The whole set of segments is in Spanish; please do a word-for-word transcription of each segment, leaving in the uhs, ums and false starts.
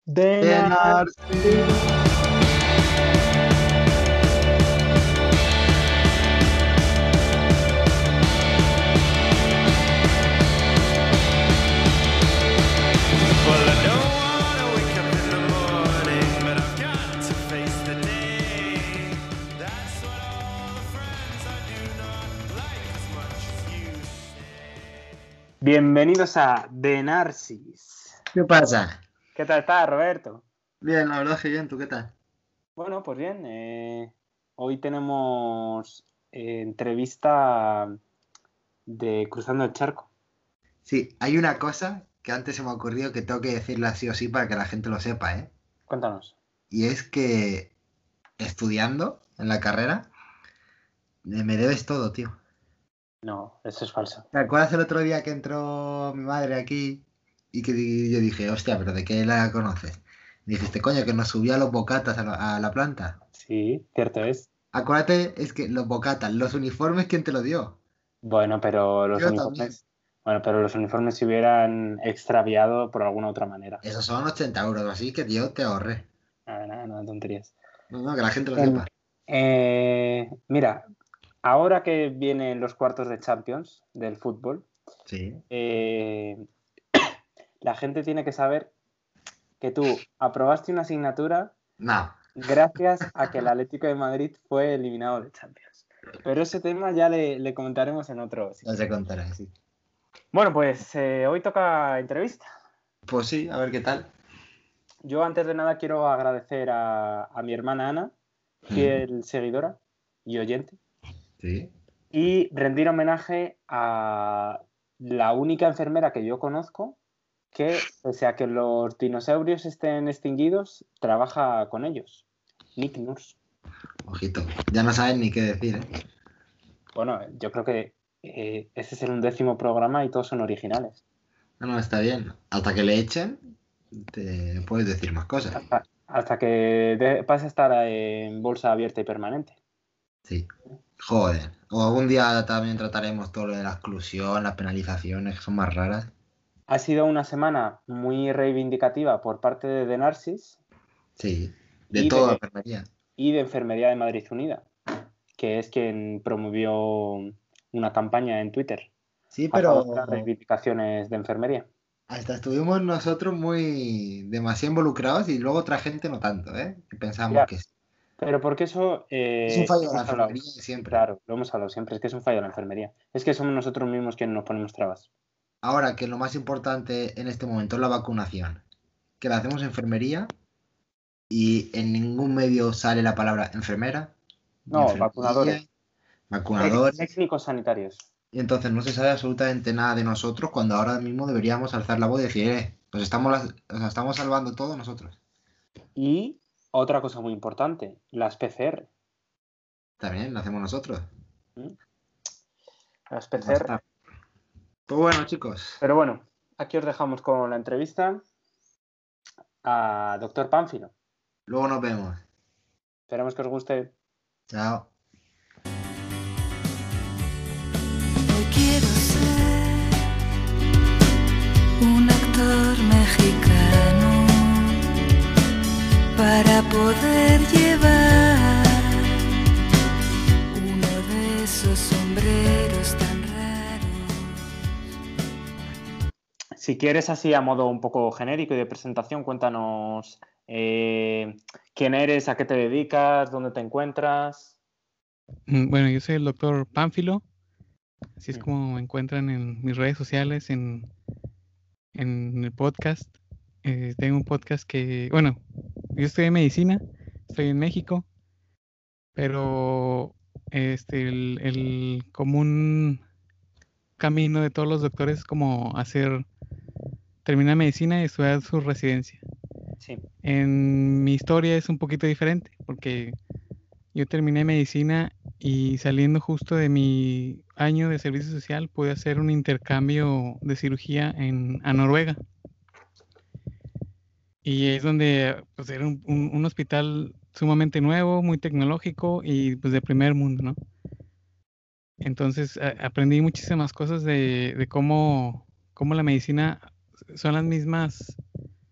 de De Narciso. Well, I don't wanna wake up in the morning, but I've got to face the day. That's what all the friends I do not like as much as you say. Bienvenidos a The Narcis. ¿Qué pasa? ¿Qué tal estás, Roberto? Bien, la verdad que bien, ¿tú qué tal? Bueno, pues bien. eh, hoy tenemos eh, entrevista de Cruzando el Charco. Sí, hay una cosa que antes se me ha ocurrido que tengo que decirla sí o sí para que la gente lo sepa, ¿eh? Cuéntanos. Y es que estudiando en la carrera, eh, me debes todo, tío. No, eso es falso. ¿Te acuerdas el otro día que entró mi madre aquí y que di- yo dije, hostia, pero ¿de qué la conoces? Y dijiste, coño, que nos subía los bocatas a la, a la planta. Sí, cierto es. Acuérdate, es que los bocatas, los uniformes, ¿quién te los dio? Bueno, pero los Yo también. uniformes. Bueno, pero los uniformes se hubieran extraviado por alguna otra manera. Esos son ochenta euros, así que yo te ahorré. Nada, nada, nada, tonterías. No, no, que la gente lo Em, sepa. eh, mira, ahora que vienen los cuartos de Champions del fútbol, Sí. eh, la gente tiene que saber que tú aprobaste una asignatura No. gracias a que el Atlético de Madrid fue eliminado de Champions. Pero ese tema ya le, le comentaremos en otro sitio. No se contará, sí. Bueno, pues eh, hoy toca entrevista. Pues sí, a ver qué tal. Yo antes de nada quiero agradecer a, a mi hermana Ana, fiel seguidora y oyente, Sí. y rendir homenaje a la única enfermera que yo conozco que, pese a que los dinosaurios estén extinguidos, trabaja con ellos. Nick Nurse. Ojito. Ya no sabes ni qué decir, ¿eh? Bueno, yo creo que eh, este es el undécimo programa y todos son originales. No, no, está bien. Hasta que le echen, te puedes decir más cosas. Hasta, hasta que de, pase a estar en bolsa abierta y permanente. Sí. Joder. O algún día también trataremos todo lo de la exclusión, las penalizaciones, que son más raras. Ha sido una semana muy reivindicativa por parte de The Narcis Sí. De y todo, de, enfermería. y de Enfermería de Madrid Unida, que es quien promovió una campaña en Twitter Sí, a favor de las pero reivindicaciones de enfermería. hasta estuvimos nosotros muy demasiado involucrados y luego otra gente no tanto, ¿eh? Que pensábamos Ya, que sí. pero porque eso Es un eh, fallo de la hemos hablado, enfermería de sí, siempre. claro, lo hemos hablado siempre, es que es un fallo de la enfermería. Es que somos nosotros mismos quienes nos ponemos trabas. Ahora que lo más importante en este momento es la vacunación, que la hacemos en enfermería y en ningún medio sale la palabra enfermera, ni No, enfermería, vacunadores, tec- vacunadores, técnicos sanitarios. y entonces no se sabe absolutamente nada de nosotros cuando ahora mismo deberíamos alzar la voz y decir, eh, pues estamos, las- o sea, estamos salvando todos nosotros. Y otra cosa muy importante, las P C R. También lo hacemos nosotros. ¿Mm? Las Ya P C R. está. Pues bueno, chicos, Pero bueno, aquí os dejamos con la entrevista a doctor Pánfilo. luego nos vemos. Esperemos que os guste. Chao. Hoy quiero ser un actor mexicano para poder llevar uno de esos sombreros tan raros. Si quieres así a modo un poco genérico y de presentación, cuéntanos eh, quién eres, a qué te dedicas, dónde te encuentras. Mm, Bueno, yo soy el doctor Pánfilo, así es Mm. como me encuentran en mis redes sociales, en, en el podcast. Eh, tengo un podcast que, bueno, yo estudié medicina, estoy en México, pero este, el, el común camino de todos los doctores es como hacer, terminar medicina y estudiar su residencia. Sí. En mi historia es un poquito diferente, porque yo terminé medicina y saliendo justo de mi año de servicio social pude hacer un intercambio de cirugía en, a Noruega. Y es donde pues, era un, un, un hospital sumamente nuevo, muy tecnológico y pues de primer mundo, ¿no? Entonces a, aprendí muchísimas cosas de, de cómo, cómo la medicina son las mismas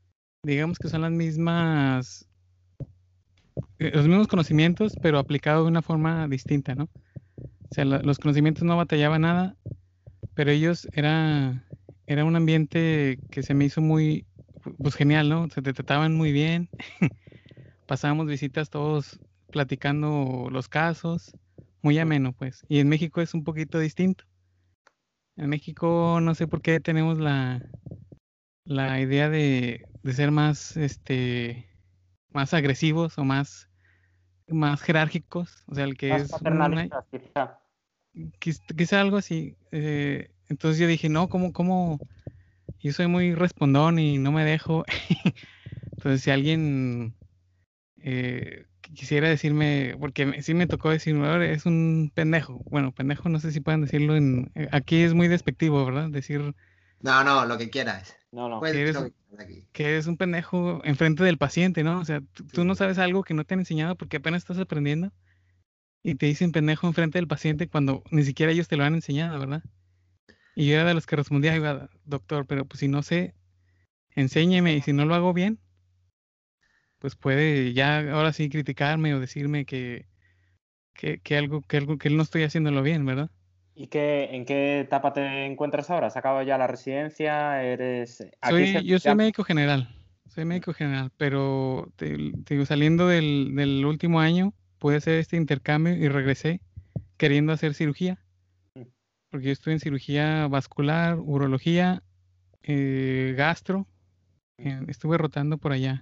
digamos que son las mismas, eh, los mismos conocimientos, pero aplicado de una forma distinta, ¿no? O sea, la- los conocimientos no batallaban nada, pero ellos era, era un ambiente que se me hizo muy, pues genial, ¿no? Se te trataban muy bien, pasábamos visitas todos platicando los casos, muy ameno, pues. Y en México es un poquito distinto. En México no sé por qué tenemos la, la idea de, de ser más, este, más agresivos o más, más jerárquicos. O sea, el que Más es una, paternalistas, quizá. quiz- quizá algo así. eh, entonces yo dije, no, ¿cómo, cómo? Yo soy muy respondón y no me dejo. Entonces si alguien eh, qui- quisiera decirme, porque me- sí me tocó decir, "Ahora es un pendejo". Bueno, pendejo no sé si pueden decirlo en... eh, Aquí es muy despectivo, ¿verdad? Decir No, no, lo que quieras. No, no. Puedes que decir eres, lo que quieras aquí. que eres un pendejo enfrente del paciente, ¿no? O sea, tú, tú no Sí. sabes algo que no te han enseñado porque apenas estás aprendiendo y te dicen pendejo enfrente del paciente cuando ni siquiera ellos te lo han enseñado, ¿verdad? Y yo era de los que respondía, "Oiga, doctor, pero pues si no sé, enséñeme y si no lo hago bien, pues puede ya ahora sí criticarme o decirme que, que, que algo, que algo, que no estoy haciéndolo bien, ¿verdad?". ¿Y qué, en qué etapa te encuentras ahora? ¿Has acabado ya la residencia? ¿Eres aquí se Soy, yo soy ya- médico general, soy médico general, pero te, te digo, saliendo del, del último año, pude hacer este intercambio y regresé queriendo hacer cirugía, porque yo estoy en cirugía vascular, urología, eh, gastro, eh, estuve rotando por allá,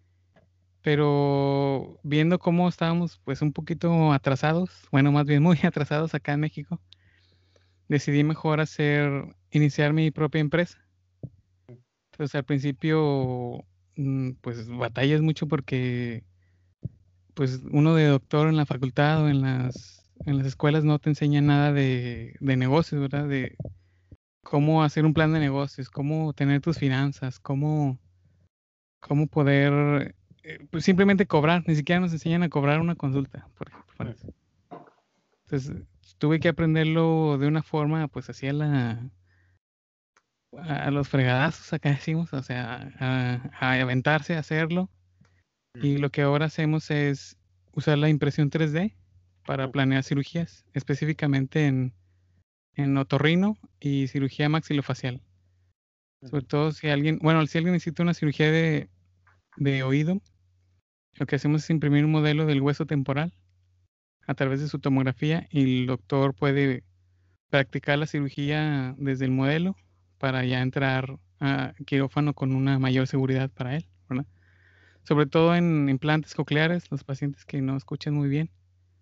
pero viendo cómo estábamos pues un poquito atrasados, bueno, más bien muy atrasados acá en México, decidí mejor hacer, iniciar mi propia empresa. Entonces al principio, mm, pues batallas mucho porque pues uno de doctor en la facultad o en las, en las escuelas no te enseña nada de, de negocios, ¿verdad? De cómo hacer un plan de negocios, cómo tener tus finanzas, cómo, cómo poder eh, pues simplemente cobrar, ni siquiera nos enseñan a cobrar una consulta, por ejemplo. por eso. Entonces tuve que aprenderlo de una forma, pues así a la, a los fregadazos, acá decimos, o sea, a, a aventarse a hacerlo. Y lo que ahora hacemos es usar la impresión tres D para Mm. planear cirugías, específicamente en, en otorrino y cirugía maxilofacial. Sobre todo si alguien, bueno, si alguien necesita una cirugía de, de oído, lo que hacemos es imprimir un modelo del hueso temporal a través de su tomografía y el doctor puede practicar la cirugía desde el modelo para ya entrar a quirófano con una mayor seguridad para él, ¿verdad? Sobre todo en implantes cocleares, los pacientes que no escuchan muy bien.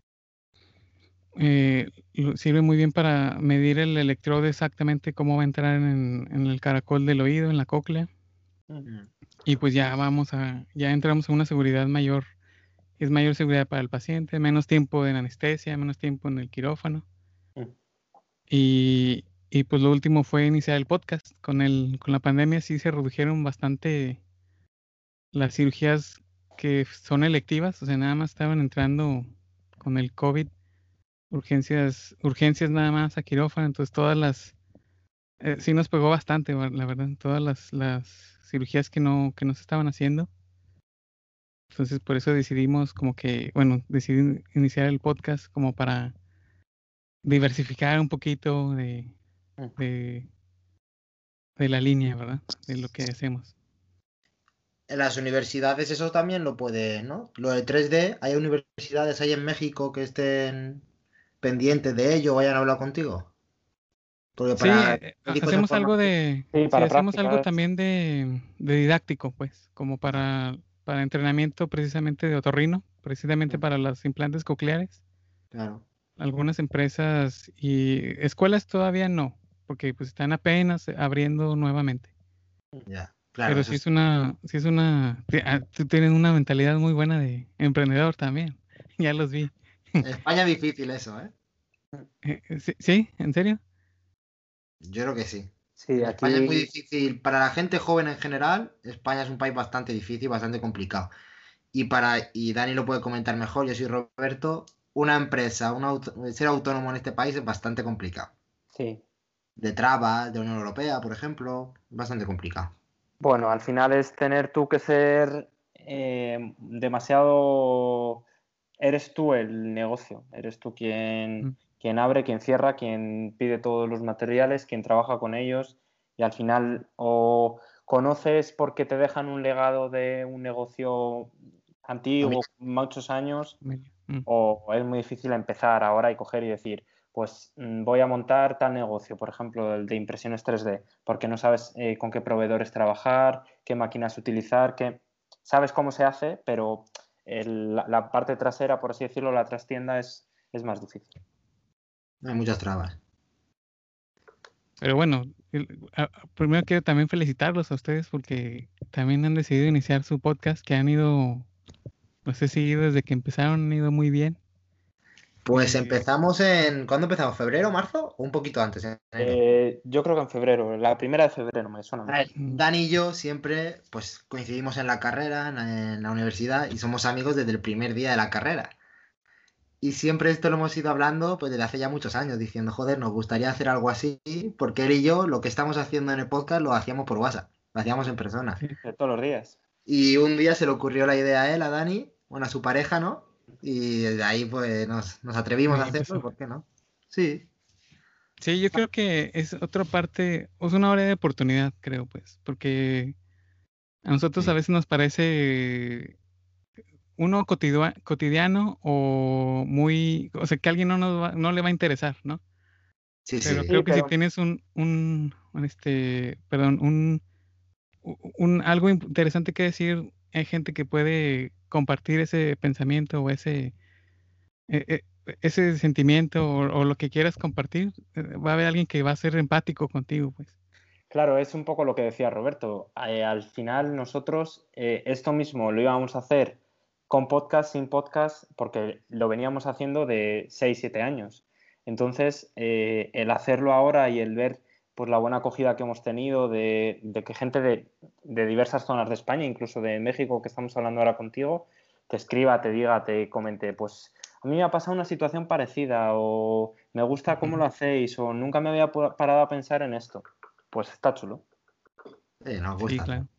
Eh, lo- sirve muy bien para medir el electrodo exactamente cómo va a entrar en, en el caracol del oído, en la cóclea. Mm. Y pues ya vamos a, ya entramos a una seguridad mayor. Es mayor seguridad para el paciente, menos tiempo en anestesia, menos tiempo en el quirófano. Mm. Y, y pues lo último fue iniciar el podcast. Con el, con la pandemia sí se redujeron bastante las cirugías que son electivas, o sea, nada más estaban entrando con el COVID, urgencias, urgencias nada más a quirófano, entonces todas las, eh, sí nos pegó bastante, va- la verdad, todas las, las cirugías que no, que no se estaban haciendo. Entonces por eso decidimos como que, bueno, decidí iniciar el podcast como para diversificar un poquito de, Mm. de, de la línea, ¿verdad? De lo que hacemos. En las universidades eso también lo puede, ¿no? Lo de tres D, ¿hay universidades ahí en México que estén pendientes de ello o hayan hablado contigo? Porque Sí, para eh, ha- médicos en hacemos algo formación... de, Sí, sí, para hacemos algo prácticas. también de, de didáctico, pues, como para, para entrenamiento precisamente de otorrino, precisamente Mm. para los implantes cocleares. Claro. Algunas empresas y escuelas todavía no, porque pues están apenas abriendo nuevamente. Ya, claro, Pero eso sí es... es una, sí es una, ti- ah, tú tienes una mentalidad muy buena de emprendedor también. Ya los vi. En España es difícil eso, ¿eh? Eh, eh, ¿Sí? ¿Sí? ¿En serio? Yo creo que sí. Sí, En España es muy aquí difícil. Para la gente joven en general, España es un país bastante difícil, bastante complicado. Y para, y Dani lo puede comentar mejor, yo soy Roberto, una empresa, un auto- ser autónomo en este país es bastante complicado. sí. De trabas, de Unión Europea, por ejemplo, bastante complicado. Bueno, al final es tener tú que ser eh, demasiado... Eres tú el negocio, eres tú quien, Mm. quien abre, quien cierra, quien pide todos los materiales, quien trabaja con ellos y al final o conoces porque te dejan un legado de un negocio antiguo, muchos años, Familia. Mm. o es muy difícil empezar ahora y coger y decir, pues mm, voy a montar tal negocio, por ejemplo, el de impresiones tres D, porque no sabes eh, con qué proveedores trabajar, qué máquinas utilizar, qué... sabes cómo se hace, pero el- la, la parte trasera, por así decirlo, la trastienda es, es más difícil. Hay muchas trabas. Pero bueno, el- a- a- primero quiero también felicitarlos a ustedes porque también han decidido iniciar su podcast que han ido, los he seguido desde que empezaron, han ido muy bien. Pues Eh, empezamos en... ¿Cuándo empezamos? ¿Febrero, marzo? ¿O un poquito antes? En enero. Eh, yo creo que en febrero, la primera de febrero me suena. a mí. A ver, Mm. Dani y yo siempre pues coincidimos en la carrera, en, en la universidad, y somos amigos desde el primer día de la carrera. Y siempre esto lo hemos ido hablando pues desde hace ya muchos años, diciendo, joder, nos gustaría hacer algo así, porque él y yo lo que estamos haciendo en el podcast lo hacíamos por WhatsApp, lo hacíamos en persona. sí. De todos los días. Y un día se le ocurrió la idea a él, a Dani, bueno, a su pareja, ¿no? Y desde ahí pues nos, nos atrevimos a Ahí hacerlo, empezó. ¿y por qué no? Sí, Sí, yo creo que es otra parte, es una área de oportunidad, creo, pues, porque a nosotros Sí. a veces nos parece uno cotidia- cotidiano o muy, o sea, que a alguien no nos va- no le va a interesar, ¿no? sí, Pero sí. creo Sí, que si pero tienes un, un, un, este, perdón, un, u- un algo imp- interesante que decir, hay gente que puede compartir ese pensamiento o ese, e- e- ese sentimiento o, o lo que quieras compartir, eh, va a haber alguien que va a ser empático contigo, pues. claro, es un poco lo que decía Roberto. Eh, al final nosotros eh, esto mismo lo íbamos a hacer con podcast, sin podcast, porque lo veníamos haciendo de seis siete años. Entonces, eh, el hacerlo ahora y el ver pues, la buena acogida que hemos tenido de, de que gente de, de diversas zonas de España, incluso de México, que estamos hablando ahora contigo, te escriba, te diga, te comente, pues a mí me ha pasado una situación parecida o me gusta cómo lo hacéis o nunca me había pu- parado a pensar en esto. Pues está chulo. Sí, nos Sí, gusta. claro.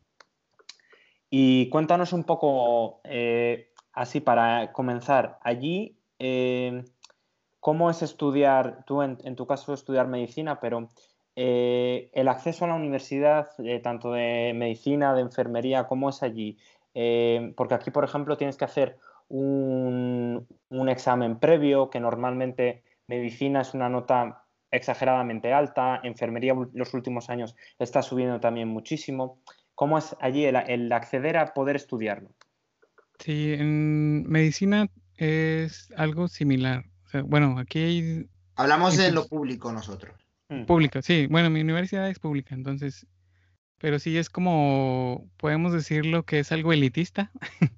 Y cuéntanos un poco, eh, así para comenzar, allí, eh, ¿cómo es estudiar, tú en, en tu caso estudiar medicina, pero eh, el acceso a la universidad, eh, tanto de medicina, de enfermería, ¿cómo es allí? Eh, porque aquí, por ejemplo, tienes que hacer un, un examen previo, que normalmente medicina es una nota exageradamente alta, enfermería los últimos años está subiendo también muchísimo. ¿Cómo es allí el, el acceder a poder estudiarlo? Sí, en medicina es algo similar. O sea, bueno, aquí hay Hablamos en lo institu- público nosotros. Mm, pública, sí, bueno, mi universidad es pública, entonces, pero sí es como, podemos decirlo que es algo elitista,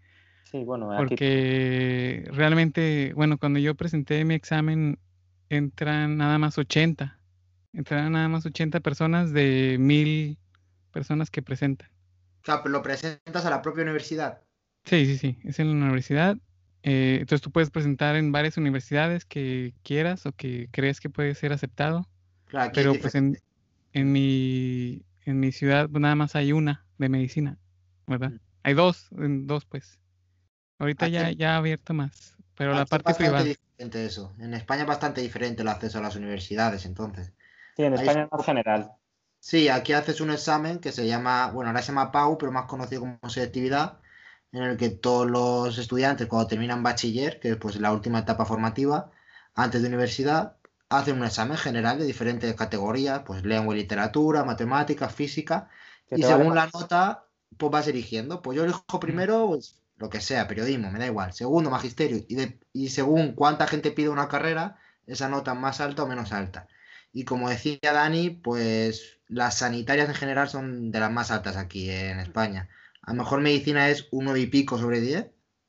sí, bueno, aquí porque realmente, bueno, cuando yo presenté mi examen, entran nada más ochenta, entran nada más ochenta personas de mil personas que presentan. O sea, lo presentas a la propia universidad. Sí, sí, sí, es en la universidad. Eh, entonces tú puedes presentar en varias universidades que quieras o que crees que puede ser aceptado, Claro, aquí es pero pues en, diferente. en mi, en mi ciudad pues, nada más hay una de medicina, ¿verdad? Mm. Hay dos, en dos pues. Ahorita Aquí, ya, ya ha abierto más, pero la aquí es parte bastante privada. diferente eso. En España es bastante diferente el acceso a las universidades, entonces. Sí, en Ahí es España un es más poco- general. Sí, aquí haces un examen que se llama, bueno, ahora se llama P A U, pero más conocido como selectividad, en el que todos los estudiantes, cuando terminan bachiller, que es pues la última etapa formativa, antes de universidad, hacen un examen general de diferentes categorías, pues lengua y literatura, matemáticas, física, Que y te vale según para... la nota, pues vas eligiendo. Pues yo elijo Mm. primero, pues lo que sea, periodismo, me da igual. Segundo, magisterio, y, de- y según cuánta gente pide una carrera, esa nota más alta o menos alta. Y como decía Dani, pues las sanitarias en general son de las más altas aquí en España. A lo mejor medicina es un nueve y pico sobre diez.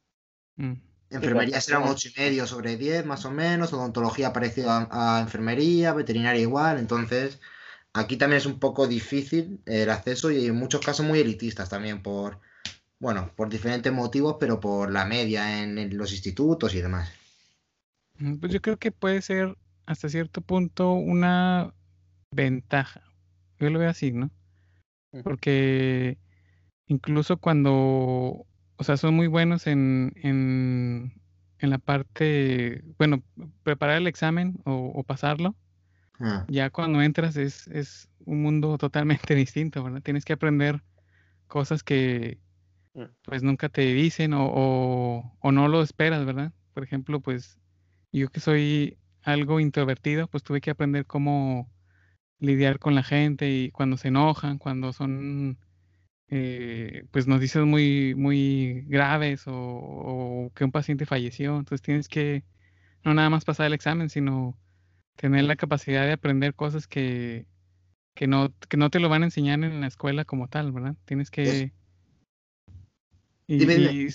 Mm. Sí, que Enfermería será un ocho y medio sobre diez, más o menos. Odontología parecido a, a enfermería, veterinaria igual. Entonces, aquí también es un poco difícil el acceso y en muchos casos muy elitistas también por, bueno, por diferentes motivos, pero por la media en, en los institutos y demás. Mm, Pues yo creo que puede ser hasta cierto punto una ventaja. Yo lo veo así, ¿no? Ujú. porque incluso cuando, o sea, son muy buenos en, en, en la parte, bueno, preparar el examen o, o pasarlo, Ah, ya cuando entras es, es un mundo totalmente distinto, ¿verdad? Tienes que aprender cosas que Mm. pues nunca te dicen o, o, o no lo esperas, ¿verdad? Por ejemplo, pues yo que soy algo introvertido, pues tuve que aprender cómo lidiar con la gente y cuando se enojan, cuando son eh, pues noticias muy, muy graves o, o que un paciente falleció. Entonces tienes que no nada más pasar el examen, sino tener la capacidad de aprender cosas que, que no, que no te lo van a enseñar en la escuela como tal, ¿verdad? Tienes es- que... Dime, dime. Y, y,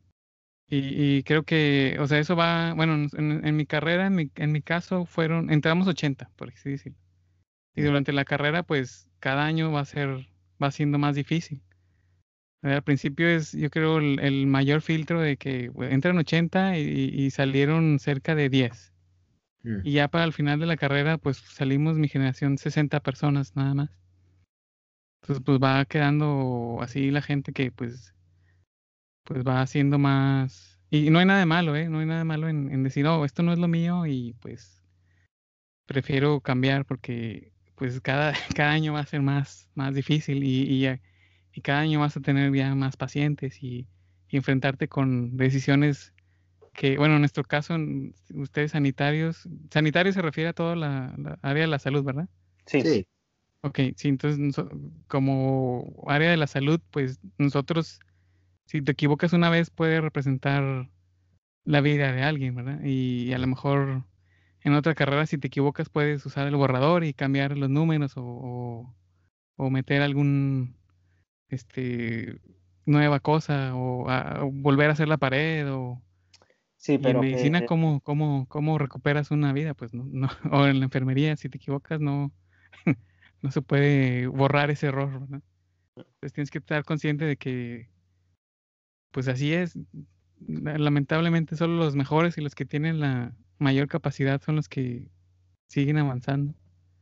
y- y creo que, o sea, eso va, bueno, en, en- en mi carrera, en mi, en mi caso, fueron, entramos ochenta, por así decirlo. Y Mm. durante la carrera, pues, cada año va a ser, va siendo más difícil. Eh, Al principio es, yo creo, el, el mayor filtro de que bueno, entran ochenta y, y salieron cerca de diez. Mm. Y ya para el final de la carrera, pues salimos mi generación sesenta personas nada más. Entonces, pues va quedando así la gente que pues, pues va haciendo más. Y no hay nada de malo, ¿eh? No hay nada de malo en, en decir, oh, esto no es lo mío y pues prefiero cambiar porque pues cada, cada año va a ser más, más difícil y, y, ya- y cada año vas a tener ya más pacientes y, y enfrentarte con decisiones que, bueno, en nuestro caso, en- ustedes sanitarios, sanitario se refiere a toda la, la área de la salud, ¿verdad? Sí, Sí. Ok, sí, entonces noso- como área de la salud, pues nosotros, si te equivocas una vez, puede representar la vida de alguien, ¿verdad? Y a lo mejor en otra carrera, si te equivocas, puedes usar el borrador y cambiar los números o, o- o meter algún, este, nueva cosa o, a- o volver a hacer la pared o... sí, Y en pero que medicina, ¿cómo, cómo, cómo recuperas una vida? Pues no, no, o en la enfermería, si te equivocas, no, no se puede borrar ese error, ¿verdad? Entonces tienes que estar consciente de que, pues así es. Lamentablemente solo los mejores y los que tienen la mayor capacidad son los que siguen avanzando.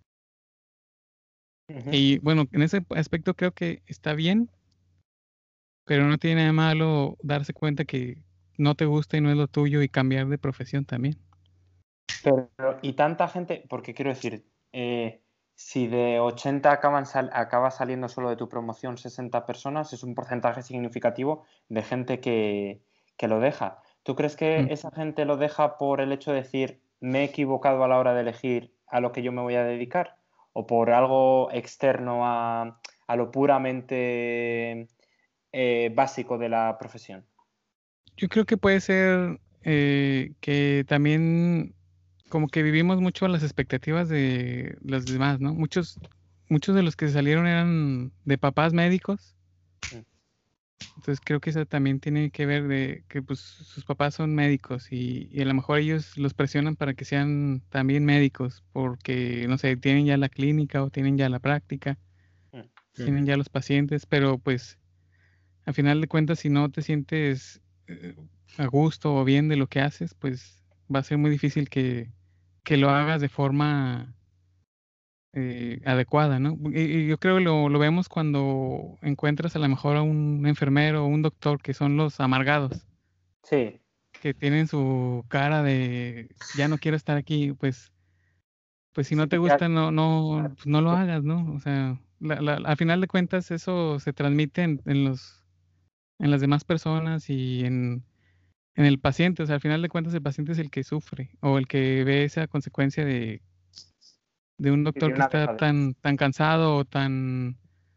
ujú. Y bueno, en ese aspecto creo que está bien, pero no tiene nada de malo darse cuenta que no te gusta y no es lo tuyo y cambiar de profesión también. Pero, y tanta gente, porque quiero decir, eh, si de ochenta acaban sal- acaba saliendo solo de tu promoción sesenta personas, es un porcentaje significativo de gente que, que lo deja. ¿Tú crees que Mm. esa gente lo deja por el hecho de decir, me he equivocado a la hora de elegir a lo que yo me voy a dedicar? ¿O por algo externo a, a lo puramente eh, básico de la profesión? Yo creo que puede ser eh, que también como que vivimos mucho a las expectativas de los demás, ¿no? Muchos, muchos de los que salieron eran de papás médicos, Mm. entonces creo que eso también tiene que ver de que pues sus papás son médicos y, y a lo mejor ellos los presionan para que sean también médicos porque, no sé, tienen ya la clínica o tienen ya la práctica, Mm. tienen ya los pacientes, pero pues al final de cuentas si no te sientes eh, a gusto o bien de lo que haces, pues va a ser muy difícil que, que lo hagas de forma eh, adecuada, ¿no? Y, y yo creo que lo, lo vemos cuando encuentras a lo mejor a un enfermero o un doctor que son los amargados, Sí, que tienen su cara de ya no quiero estar aquí, pues, pues si no sí, te que al- gusta, no, no, pues no lo hagas, ¿no? O sea, la- la- al final de cuentas eso se transmite en, en los, en las demás personas y en, en el paciente. O sea, al final de cuentas el paciente es el que sufre o el que ve esa consecuencia de, de un sí, de doctor que una está dejadez. tan, tan cansado o tan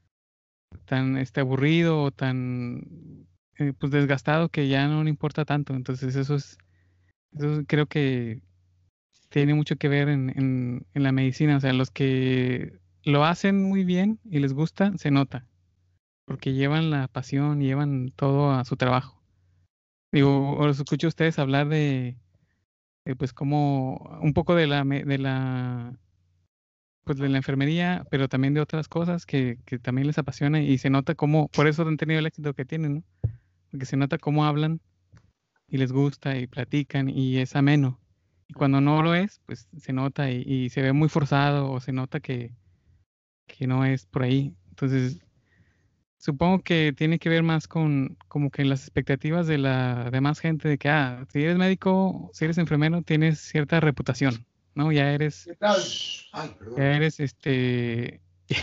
tan este, aburrido o tan eh, pues desgastado que ya no le importa tanto. Entonces eso es, eso creo que tiene mucho que ver en, en, en la medicina. O sea, los que lo hacen muy bien y les gusta, se nota, porque llevan la pasión, llevan todo a su trabajo. Digo, os escucho a ustedes hablar de, de, pues como un poco de la me- de la pues de la enfermería, pero también de otras cosas que, que también les apasiona y se nota cómo, por eso han tenido el éxito que tienen, ¿no? Porque se nota cómo hablan y les gusta y platican y es ameno. Y cuando no lo es, pues se nota y, y se ve muy forzado o se nota que, que no es por ahí. Entonces, supongo que tiene que ver más con como que las expectativas de la demás gente de que, ah, si eres médico, si eres enfermero, tienes cierta reputación, ¿no? Ya eres, Ay, perdón. ya eres, este,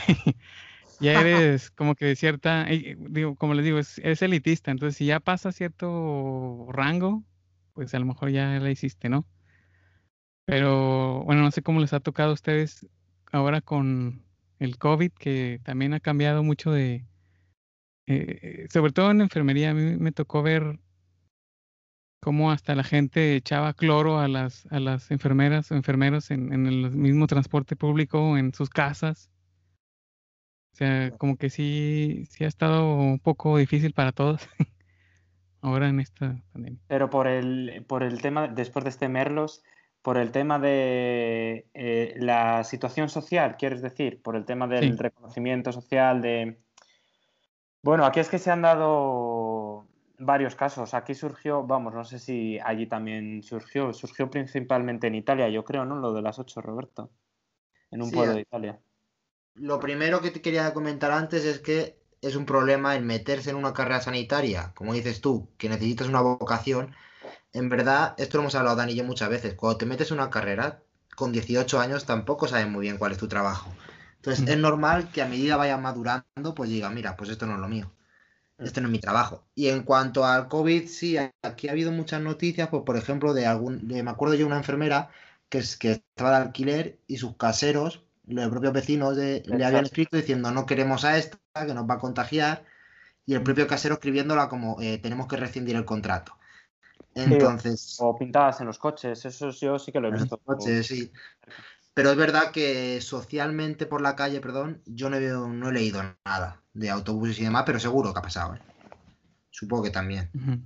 ya eres como que de cierta, eh, digo, como les digo, es, es elitista, entonces si ya pasa cierto rango, pues a lo mejor ya la hiciste, ¿no? Pero bueno, no sé cómo les ha tocado a ustedes ahora con el COVID, que también ha cambiado mucho de, eh, sobre todo en enfermería, a mí me tocó ver cómo hasta la gente echaba cloro a las, a las enfermeras o enfermeros en, en el mismo transporte público, en sus casas. O sea, como que sí, sí ha estado un poco difícil para todos ahora en esta pandemia. Pero por el, por el tema, después de este Merlos, por el tema de eh, la situación social, ¿quieres decir? Por el tema del Sí. reconocimiento social, de... Bueno, aquí es que se han dado varios casos. Aquí surgió, vamos, no sé si allí también surgió, surgió principalmente en Italia, yo creo, ¿no? Lo de las ocho, Roberto, en un Sí, pueblo a- de Italia. lo primero que te quería comentar antes es que es un problema el meterse en una carrera sanitaria, como dices tú, que necesitas una vocación. En verdad, esto lo hemos hablado Dani y yo muchas veces. Cuando te metes en una carrera, con dieciocho años tampoco sabes muy bien cuál es tu trabajo. Entonces, Ujú. es normal que a medida vaya madurando, pues diga, mira, pues esto no es lo mío, este no es mi trabajo. Y en cuanto al COVID, sí, aquí ha habido muchas noticias, pues por ejemplo, de algún, de, me acuerdo yo de una enfermera que, es, que estaba de alquiler y sus caseros, los propios vecinos, de- le habían Exacto. escrito diciendo, no queremos a esta, que nos va a contagiar, y el propio casero escribiéndola como, eh, tenemos que rescindir el contrato. Sí, o, Entonces, o pintadas en los coches, eso yo sí que lo he en los visto. coches, sí. Pero es verdad que socialmente por la calle, perdón, yo no he, no he leído nada de autobuses y demás, pero seguro que ha pasado, ¿eh? Supongo que también. Ujú.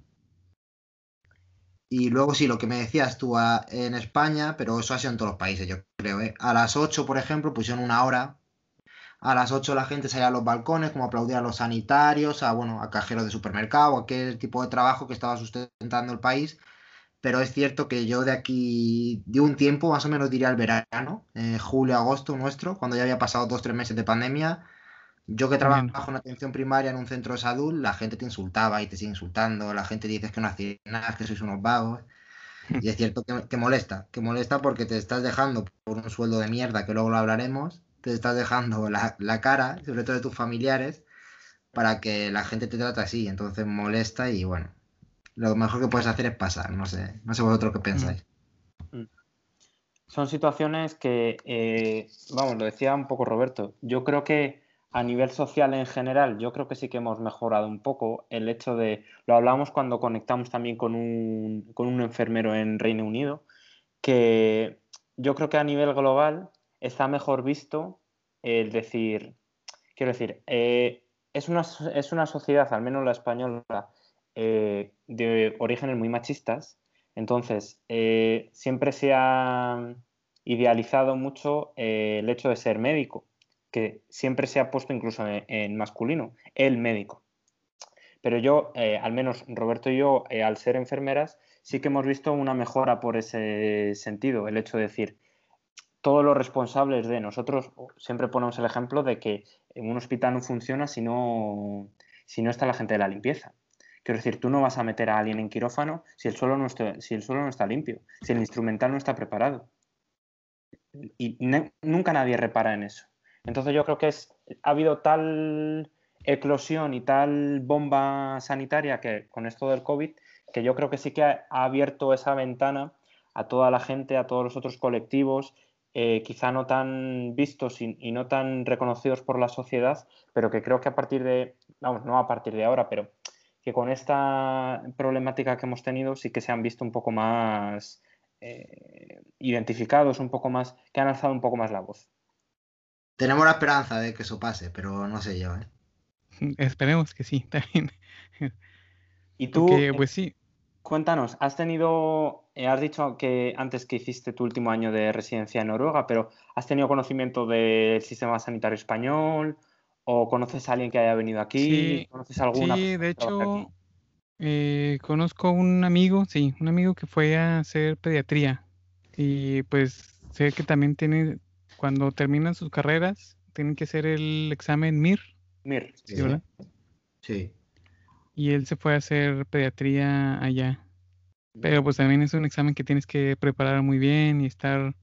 Y luego sí, lo que me decías tú a- en España, pero eso ha sido en todos los países, yo creo, ¿eh? A las ocho, por ejemplo, pusieron una hora. A las ocho la gente salía a los balcones, como a aplaudir a los sanitarios, a, bueno, a cajeros de supermercado, a aquel tipo de trabajo que estaba sustentando el país. Pero es cierto que yo de aquí, de un tiempo, más o menos diría el verano, eh, julio, agosto nuestro, cuando ya había pasado dos, tres meses de pandemia, yo que Ya trabajo no. en atención primaria en un centro de salud, la gente te insultaba y te sigue insultando, la gente dice que no hacéis nada, que sois unos vagos. Y es cierto que, que molesta, que molesta porque te estás dejando por un sueldo de mierda, que luego lo hablaremos, te estás dejando la, la cara, sobre todo de tus familiares, para que la gente te trate así. Entonces molesta y bueno, lo mejor que puedes hacer es pasar, no sé, no sé vosotros qué Ujú. pensáis. Mm. Son situaciones que, eh, vamos, lo decía un poco Roberto, yo creo que a nivel social en general, yo creo que sí que hemos mejorado un poco el hecho de, lo hablamos cuando conectamos también con un, con un enfermero en Reino Unido, que yo creo que a nivel global está mejor visto el decir, quiero decir, eh, es una, es una sociedad, al menos la española, eh, de orígenes muy machistas. Entonces, eh, siempre se ha idealizado mucho eh, el hecho de ser médico, que siempre se ha puesto incluso en, en masculino, el médico. Pero yo, eh, al menos Roberto y yo, eh, al ser enfermeras, sí que hemos visto una mejora por ese sentido, el hecho de decir, todos los responsables de nosotros, siempre ponemos el ejemplo de que en un hospital no funciona si no, si no está la gente de la limpieza. Quiero decir, tú no vas a meter a alguien en quirófano si el suelo no está, si el suelo no está limpio, si el instrumental no está preparado. Y ne- nunca nadie repara en eso. Entonces yo creo que es, ha habido tal eclosión y tal bomba sanitaria que con esto del COVID, que yo creo que sí que ha, ha abierto esa ventana a toda la gente, a todos los otros colectivos, eh, quizá no tan vistos y, y no tan reconocidos por la sociedad, pero que creo que a partir de, vamos, no a partir de ahora, pero que con esta problemática que hemos tenido sí que se han visto un poco más eh, identificados, un poco más, que han alzado un poco más la voz. Tenemos la esperanza de que eso pase, pero no sé yo, ¿eh? Esperemos que sí, también. Y tú, Porque, eh, pues sí, cuéntanos, has tenido, eh, has dicho que antes que hiciste tu último año de residencia en Noruega, pero ¿has tenido conocimiento del sistema sanitario español? ¿O conoces a alguien que haya venido aquí? sí, ¿Conoces a alguna sí, persona de que trabaje aquí? hecho, eh, conozco un amigo, sí, un amigo que fue a hacer pediatría y pues sé que también tiene, cuando terminan sus carreras, tienen que hacer el examen M I R, Mir, Sí, sí, sí. ¿verdad? Sí. y él se fue a hacer pediatría allá. Pero pues también es un examen que tienes que preparar muy bien y estar,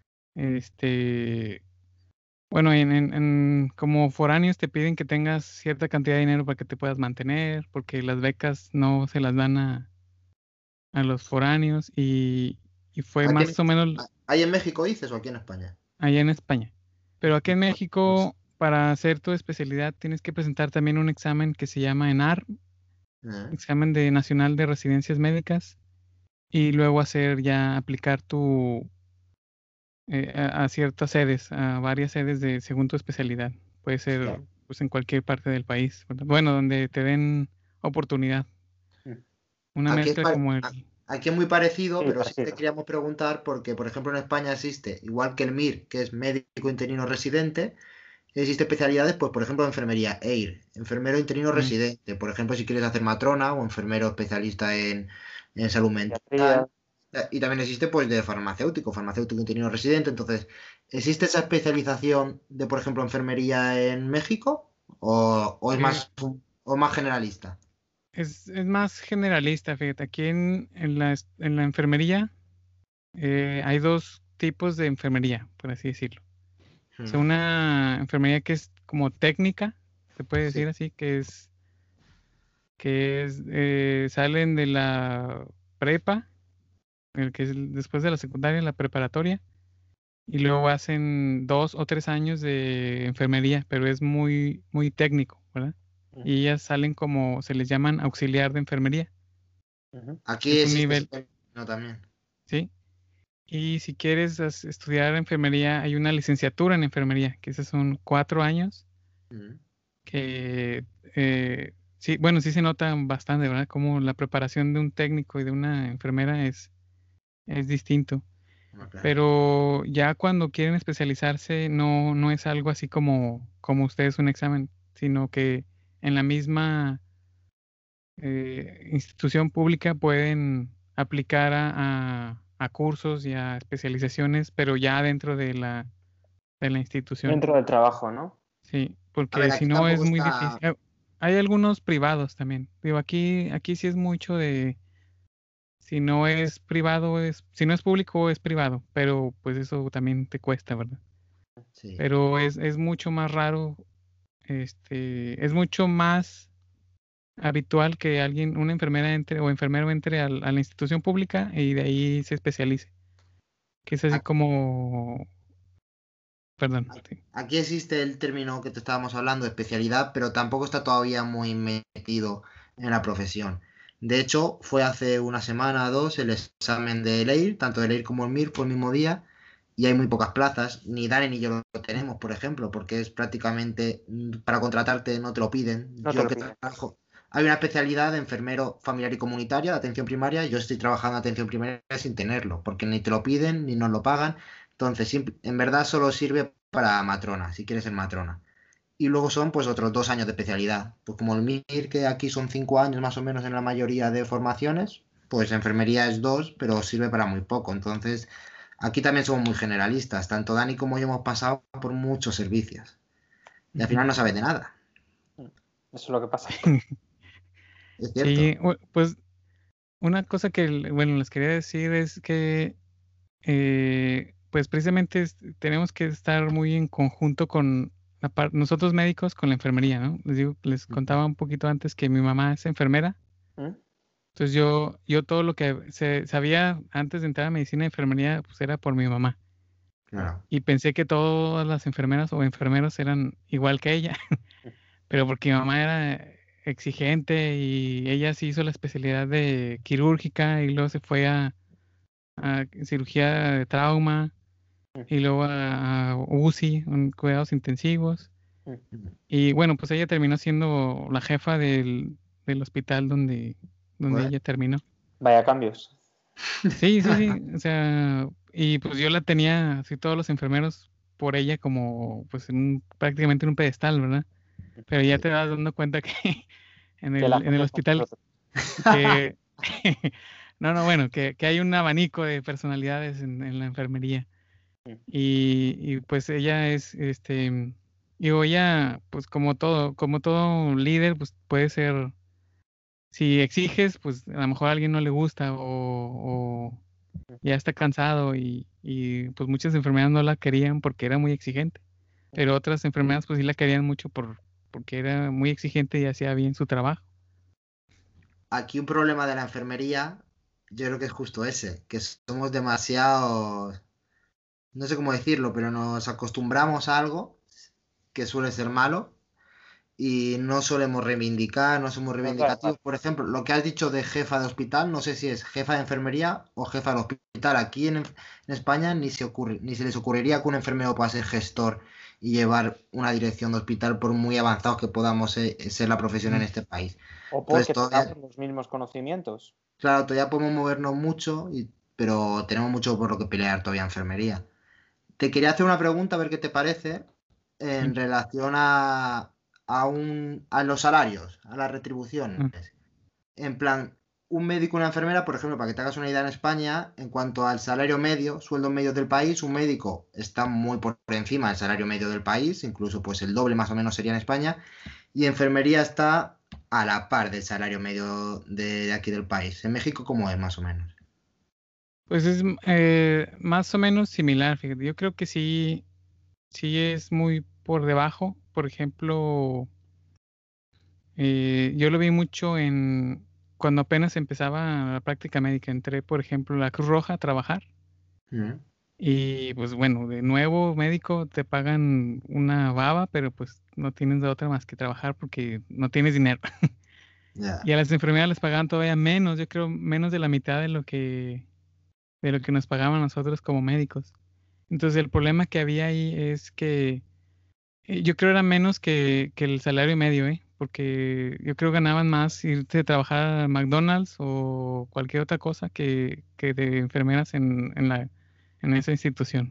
este, bueno, en, en- en- como foráneos te piden que tengas cierta cantidad de dinero para que te puedas mantener, porque las becas no se las dan a, a los foráneos y, y fue ¿Aquí en, más o menos a- ¿Ahí en México dices o aquí en España? allá en España. Pero aquí en No sé. México, para hacer tu especialidad, tienes que presentar también un examen que se llama ENAR, Eh, examen de Nacional de Residencias Médicas, y luego hacer ya aplicar tu eh, a, a ciertas sedes, a varias sedes de según tu especialidad. Puede sí. ser pues en cualquier parte del país, ¿verdad? Bueno, donde te den oportunidad. Una Aquí es, mezcla pa- como a- el... aquí es muy parecido, Sí, pero sí te parecido. queríamos preguntar porque, por ejemplo, en España existe, igual que el M I R, que es médico interino residente, existe especialidades, pues, por ejemplo, enfermería, E I R, enfermero interino Mm, residente, por ejemplo, si quieres hacer matrona o enfermero especialista en, en salud Pediatría. mental. Eh, Y también existe, pues, de farmacéutico, farmacéutico interino residente. Entonces, ¿existe esa especialización de, por ejemplo, enfermería en México? ¿O, o es eh, más, o más generalista? es, es más generalista, fíjate. Aquí en, en la, es- en la enfermería eh, hay dos tipos de enfermería, por así decirlo. O sea, Mm, una enfermería que es como técnica, se puede sí. decir así, que es que es, eh, salen de la prepa, el que es el- después de la secundaria, la preparatoria, y luego hacen dos o tres años de enfermería, pero es muy, muy técnico, ¿verdad? Ujú, Y ellas salen como, se les llaman auxiliar de enfermería. ujú. Aquí Es un existe ese nivel, término también. ¿sí? Y si quieres as- estudiar enfermería, hay una licenciatura en enfermería, que esos son cuatro años, Mm, que eh, sí, bueno, sí se nota bastante, ¿verdad? Como la preparación de un técnico y de una enfermera es, es distinto. bueno, claro. Pero ya cuando quieren especializarse, no, no es algo así como, como ustedes un examen, sino que en la misma eh, institución pública pueden aplicar a, a- a cursos y a especializaciones, pero ya dentro de la, de la institución. Dentro del trabajo, ¿no? Sí, A ver, porque si aquí no es tampoco muy está. difícil. Eh, Hay algunos privados también. Digo, aquí, aquí sí es mucho de si no es privado, es, si no es público, es privado, pero pues eso también te cuesta, ¿verdad? Sí. Pero es, es mucho más raro, este, es mucho más habitual que alguien, una enfermera entre o enfermero entre al- a la institución pública y de ahí se especialice, que es así A- como, perdón, sí. Aquí existe el término que te estábamos hablando de especialidad, pero tampoco está todavía muy metido en la profesión. De hecho, fue hace una semana o dos el examen del E I R, tanto el E I R como el M I R, fue el mismo día, y hay muy pocas plazas. Ni Dani ni yo lo tenemos, por ejemplo, porque es prácticamente mm, para contratarte no te lo piden. No te Yo lo que piden. trabajo, hay una especialidad de enfermero familiar y comunitaria de atención primaria. Yo estoy trabajando en atención primaria sin tenerlo, porque ni te lo piden ni nos lo pagan. Entonces, simp- en verdad solo sirve para matrona, si quieres ser matrona. Y luego son pues otros dos años de especialidad. Pues como el M I R, que aquí son cinco años más o menos en la mayoría de formaciones, pues enfermería es dos, pero sirve para muy poco. Entonces, aquí también somos muy generalistas. Tanto Dani como yo hemos pasado por muchos servicios. Y al Ujú. final no sabes de nada. Eso es lo que pasa. Es cierto. Sí, u- pues una cosa que, l- bueno, les quería decir es que, eh, pues precisamente es- tenemos que estar muy en conjunto con la par- nosotros médicos con la enfermería, ¿no? Les digo, les contaba un poquito antes que mi mamá es enfermera. ¿Mm? Entonces yo, yo todo lo que se, sabía antes de entrar a medicina y enfermería, pues era por mi mamá. Claro. Y pensé que todas las enfermeras o enfermeros eran igual que ella, pero porque mi mamá era exigente y ella sí hizo la especialidad de quirúrgica y luego se fue a, a cirugía de trauma y luego a, a U C I, en cuidados intensivos. Y bueno, pues ella terminó siendo la jefa del, del hospital donde, donde Joder. ella terminó. Vaya cambios. Sí, sí, sí, o sea, y pues yo la tenía, así todos los enfermeros por ella como pues en un- prácticamente en un pedestal, ¿verdad? Pero ya Sí. te vas dando cuenta que en Que la el, en el gente somos hospital nosotros. que no, no, bueno, que, que hay un abanico de personalidades en, en la enfermería. Mm. Y, y pues ella es este Y hoy ya, pues como todo, como todo líder, pues puede ser, si exiges, pues a lo mejor a alguien no le gusta o, o ya está cansado y, y pues muchas enfermedades no la querían porque era muy exigente, pero otras enfermedades pues sí la querían mucho por, porque era muy exigente y hacía bien su trabajo. Aquí un problema de la enfermería, yo creo que es justo ese, que somos demasiado, no sé cómo decirlo, pero nos acostumbramos a algo que suele ser malo y no solemos reivindicar, no somos No trabajar. reivindicativos. Por ejemplo, lo que has dicho de jefa de hospital, no sé si es jefa de enfermería o jefa de hospital. Aquí en, en España ni se ocurre, ni se les ocurriría que un enfermero pueda ser gestor y llevar una dirección de hospital por muy avanzados que podamos ser, ser la profesión en Mm. este país. O Entonces porque todavía, tengamos los mismos conocimientos. claro, todavía podemos movernos mucho, y- pero tenemos mucho por lo que pelear todavía en enfermería. Te quería hacer una pregunta, a ver qué te parece, en Sí. relación a, a, un, a los salarios, a las retribuciones. Mm. En plan, un médico y una enfermera, por ejemplo, para que te hagas una idea en España, en cuanto al salario medio, sueldos medios del país, un médico está muy por encima del salario medio del país, incluso pues el doble más o menos sería en España, y enfermería está a la par del salario medio de, de aquí del país. En México, ¿cómo es más o menos? Pues es eh, más o menos similar, fíjate. Yo creo que sí, sí es muy por debajo. Por ejemplo, eh, yo lo vi mucho en cuando apenas empezaba la práctica médica. Entré, por ejemplo, a la Cruz Roja a trabajar. Mm, Y pues bueno, de nuevo médico te pagan una baba, pero pues no tienes de otra más que trabajar porque no tienes dinero. ya. Y a las enfermeras les pagaban todavía menos, yo creo menos de la mitad de lo que de lo que nos pagaban a nosotros como médicos. Entonces el problema que había ahí es que eh, yo creo era menos que, que el salario medio, ¿eh? Porque yo creo ganaban más irte a trabajar a McDonald's o cualquier otra cosa que, que de enfermeras en, en la, en esa institución.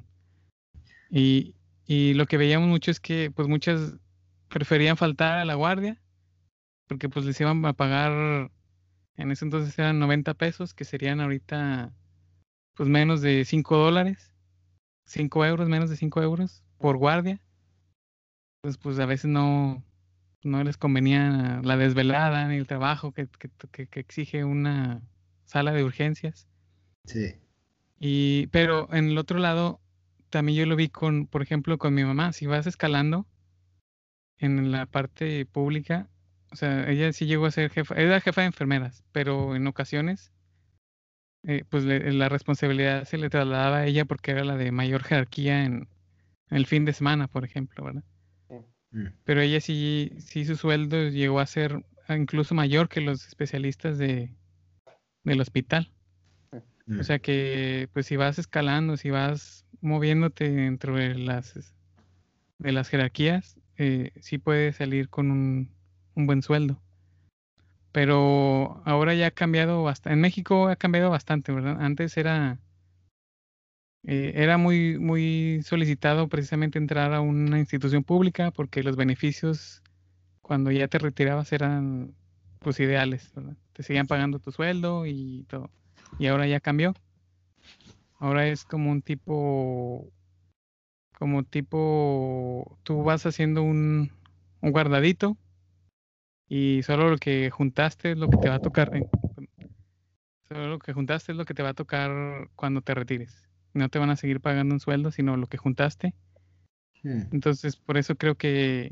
Y, y lo que veíamos mucho es que pues muchas preferían faltar a la guardia porque pues les iban a pagar, en ese entonces eran noventa pesos, que serían ahorita pues menos de cinco dólares, cinco euros, menos de cinco euros por guardia. Entonces pues a veces no, no les convenía la desvelada ni el trabajo que, que, que- que exige una sala de urgencias. Sí. Y, pero en el otro lado, también yo lo vi con, por ejemplo, con mi mamá. Si vas escalando en la parte pública, o sea, ella sí llegó a ser jefa, era jefa de enfermeras, pero en ocasiones, eh, pues le- la responsabilidad se le trasladaba a ella porque era la de mayor jerarquía en, en el fin de semana, por ejemplo, ¿verdad? Sí. Mm, Pero ella sí, sí su sueldo llegó a ser ah, incluso mayor que los especialistas de, del hospital. O mm. sea que, pues si vas escalando, si vas moviéndote dentro de las, de las jerarquías, eh, sí puedes salir con un, un buen sueldo. Pero ahora ya ha cambiado bastante. En México ha cambiado bastante, ¿verdad? Antes era, eh, era muy, muy solicitado precisamente entrar a una institución pública porque los beneficios cuando ya te retirabas eran pues ideales, ¿verdad? Te seguían pagando tu sueldo y todo. Y ahora ya cambió. Ahora es como un tipo, como tipo, tú vas haciendo un, un guardadito y solo lo que juntaste es lo que te va a tocar. eh, Solo lo que juntaste es lo que te va a tocar cuando te retires. No te van a seguir pagando un sueldo, sino lo que juntaste. Mm. Entonces, por eso creo que,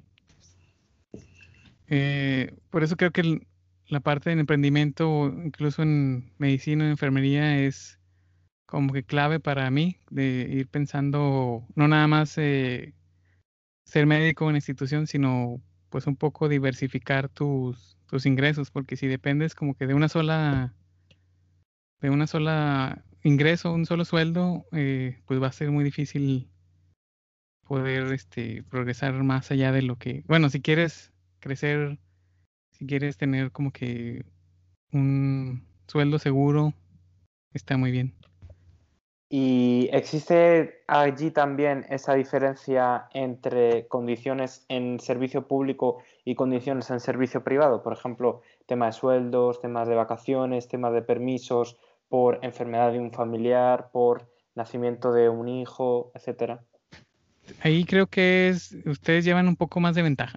eh, por eso creo que el- la parte del emprendimiento, incluso en medicina, en enfermería, es como que clave para mí de ir pensando, no nada más eh, ser médico en institución, sino pues un poco diversificar tus, tus ingresos, porque si dependes como que de una sola de una sola ingreso, un solo sueldo, eh, pues va a ser muy difícil poder este, progresar más allá de lo que, bueno, si quieres crecer, si quieres tener como que un sueldo seguro, está muy bien. ¿Y existe allí también esa diferencia entre condiciones en servicio público y condiciones en servicio privado? Por ejemplo, tema de sueldos, temas de vacaciones, temas de permisos por enfermedad de un familiar, por nacimiento de un hijo, etcétera. ahí creo que es, ustedes llevan un poco más de ventaja.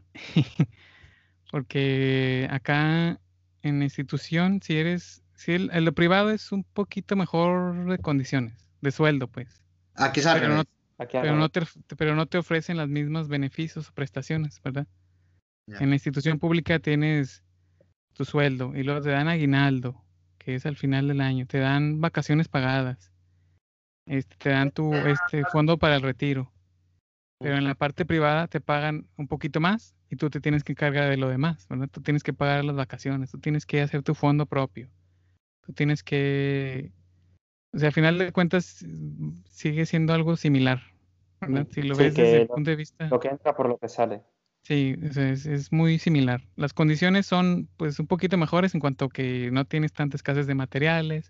Porque acá en la institución, si eres, si el, en lo privado es un poquito mejor de condiciones, de sueldo, pues. Aquí es al Pero no, revés. Aquí al pero no revés. te, pero no te ofrecen los mismos beneficios o prestaciones, ¿verdad? Ya. En la institución pública tienes tu sueldo y luego te dan aguinaldo, que es al final del año, te dan vacaciones pagadas, este, te dan tu este fondo para el retiro, pero en la parte privada te pagan un poquito más y tú te tienes que encargar de lo demás, ¿verdad? Tú tienes que pagar las vacaciones, tú tienes que hacer tu fondo propio, tú tienes que, o sea, al final de cuentas mm, sigue siendo algo similar, ¿verdad? Si lo Sí, ves desde que el lo, punto de vista, lo que entra por lo que sale. sí, o sea, es, es muy similar. Las condiciones son pues un poquito mejores en cuanto que no tienes tanta escasez de materiales,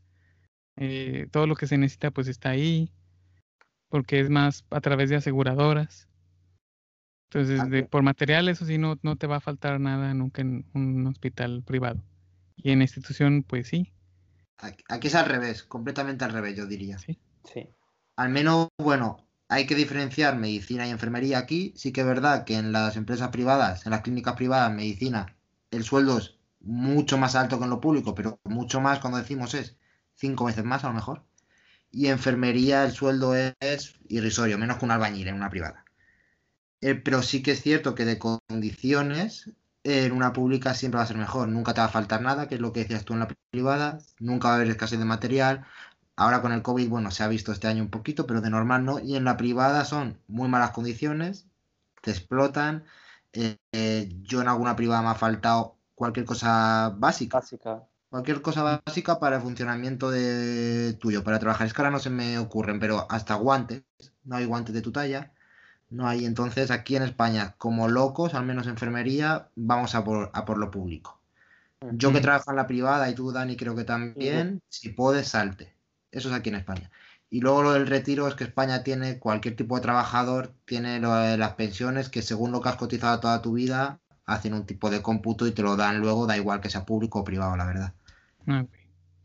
eh, todo lo que se necesita pues está ahí, porque es más a través de aseguradoras. Entonces, de, Aquí, por material, eso sí, no, no te va a faltar nada nunca en un hospital privado. Y en la institución, pues sí, aquí- aquí es al revés, completamente al revés, yo diría. sí. Sí. Al menos, bueno, hay que diferenciar medicina y enfermería aquí. Sí que es verdad que en las empresas privadas, en las clínicas privadas, medicina, el sueldo es mucho más alto que en lo público, pero mucho más cuando decimos es cinco veces más a lo mejor. Y enfermería el sueldo es, es irrisorio, menos que un albañil en una privada. Eh, pero sí que es cierto que de condiciones eh, en una pública siempre va a ser mejor. Nunca te va a faltar nada, que es lo que decías tú en la privada. Nunca va a haber escasez de material. Ahora con el COVID, bueno, se ha visto este año un poquito, pero de normal no. Y en la privada son muy malas condiciones, te explotan. Eh, eh, yo en alguna privada me ha faltado cualquier cosa básica. Básica. Cualquier cosa básica para el funcionamiento de tuyo, para trabajar. Es que ahora no se me ocurren, pero hasta guantes. No hay guantes de tu talla. No hay. Entonces, aquí en España, como locos, al menos enfermería, vamos a por, a por lo público. Yo que Mm, trabajo en la privada y tú, Dani, creo que Y yo- también, si puedes, salte. Eso es aquí en España. Y luego lo del retiro es que España tiene, cualquier tipo de trabajador, tiene lo de las pensiones que según lo que has cotizado toda tu vida, hacen un tipo de cómputo y te lo dan luego, da igual que sea público o privado, la verdad. ah, ok.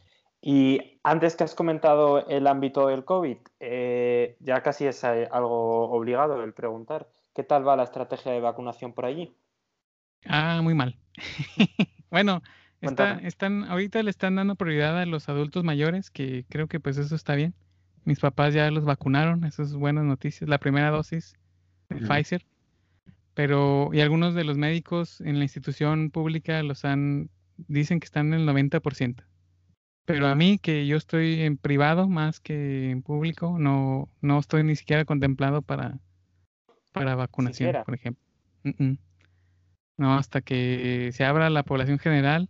Y antes que has comentado el ámbito del COVID, eh, ya casi es eh, algo obligado el preguntar, ¿qué tal va la estrategia de vacunación por allí? Ah, muy mal. Bueno, está, Cuéntame. están, ahorita le están dando prioridad a los adultos mayores, que creo que pues eso está bien. Mis papás ya los vacunaron, eso es buenas noticias. La primera dosis de Ujú. Pfizer, pero y algunos de los médicos en la institución pública los han, dicen que están en el noventa por ciento. Pero a mí, que yo estoy en privado más que en público, no, no estoy ni siquiera contemplado para, para vacunación, Siquiera. por ejemplo. Mm, mm. No, hasta que se abra la población general.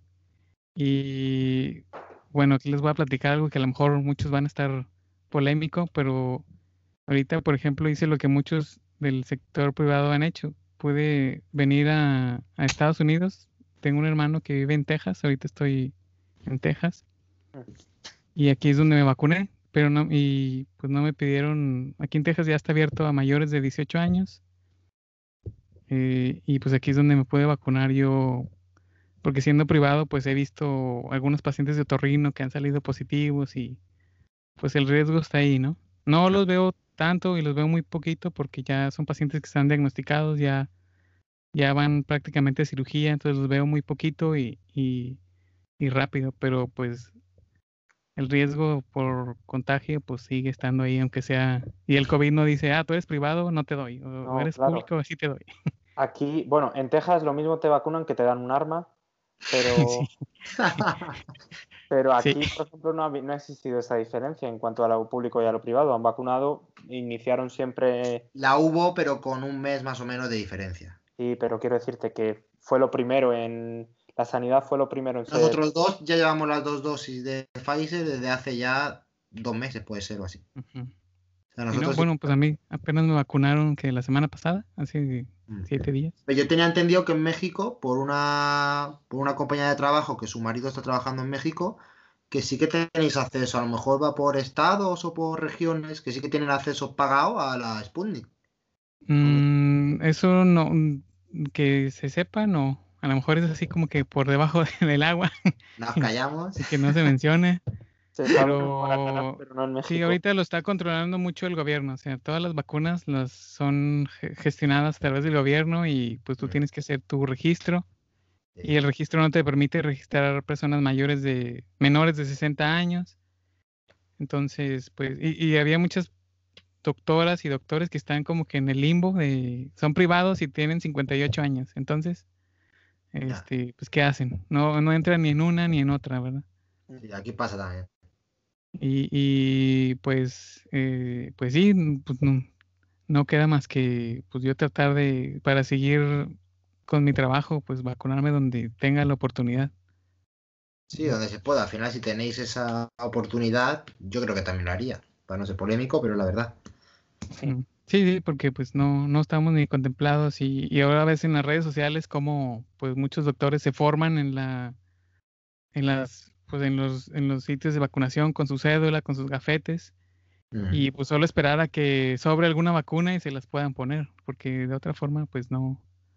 Y bueno, aquí les voy a platicar algo que a lo mejor muchos van a estar polémico, pero ahorita, por ejemplo, hice lo que muchos del sector privado han hecho. Pude venir a, a Estados Unidos. Tengo un hermano que vive en Texas, ahorita estoy en Texas, y aquí es donde me vacuné, pero no, y pues no me pidieron, aquí en Texas ya está abierto a mayores de dieciocho años, eh, y pues aquí es donde me pude vacunar yo, porque siendo privado, pues he visto algunos pacientes de otorrino que han salido positivos y pues el riesgo está ahí, ¿no? No los veo tanto y los veo muy poquito porque ya son pacientes que están diagnosticados, ya, ya van prácticamente a cirugía, entonces los veo muy poquito y, y, y rápido, pero pues el riesgo por contagio pues sigue estando ahí, aunque sea, y el COVID no dice, ah, tú eres privado, no te doy, o, o No, eres claro. público, sí te doy. Aquí, bueno, en Texas lo mismo te vacunan que te dan un arma, pero, Sí, pero sí. aquí, por ejemplo, no ha, habi- no ha existido esa diferencia en cuanto a lo público y a lo privado. Han vacunado, iniciaron siempre, La hubo, pero con un mes más o menos de diferencia. sí, pero quiero decirte que fue lo primero en, la sanidad fue lo primero en ser, Nosotros dos ya llevamos las dos dosis de Pfizer desde hace ya dos meses, puede ser o así. Ujú. O sea, Y no, nosotros sí- bueno, pues a mí apenas me vacunaron que la semana pasada, hace Mm. siete días. Pero yo tenía entendido que en México, por una, por una compañía de trabajo que su marido está trabajando en México, que sí que tenéis acceso, a lo mejor va por estados o por regiones, que sí que tienen acceso pagado a la Sputnik. Mm, eso no, mm, que se sepa, no. A lo mejor es así como que por debajo del agua Nos callamos. y que no se mencione. Se está hablando con Canadá, Pero pero no en sí, México. ahorita lo está controlando mucho el gobierno. O sea, todas las vacunas las son ge- gestionadas a través del gobierno y pues tú Mm, tienes que hacer tu registro y sí. el registro no te permite registrar personas mayores de menores de sesenta años. Entonces, pues, y, y había muchas doctoras y doctores que están como que en el limbo de, son privados y tienen cincuenta y ocho años. Entonces, Ya. este, pues, ¿qué hacen? No, no entran ni en una ni en otra, ¿verdad? Sí, aquí pasa también. Y, y pues, eh, pues sí, n- pues no, no queda más que pues yo tratar de, para seguir con mi trabajo, pues vacunarme donde tenga la oportunidad. Sí, donde se pueda. Al final, si tenéis esa oportunidad, yo creo que también lo haría. Para no ser polémico, pero la verdad. Sí. Mm. Sí, sí, porque pues no, no estamos ni contemplados y, y ahora ves en las redes sociales como pues muchos doctores se forman en la, en las, pues en los, en los sitios de vacunación con su cédula, con sus gafetes Mm. y pues solo esperar a que sobre alguna vacuna y se las puedan poner, porque de otra forma pues no,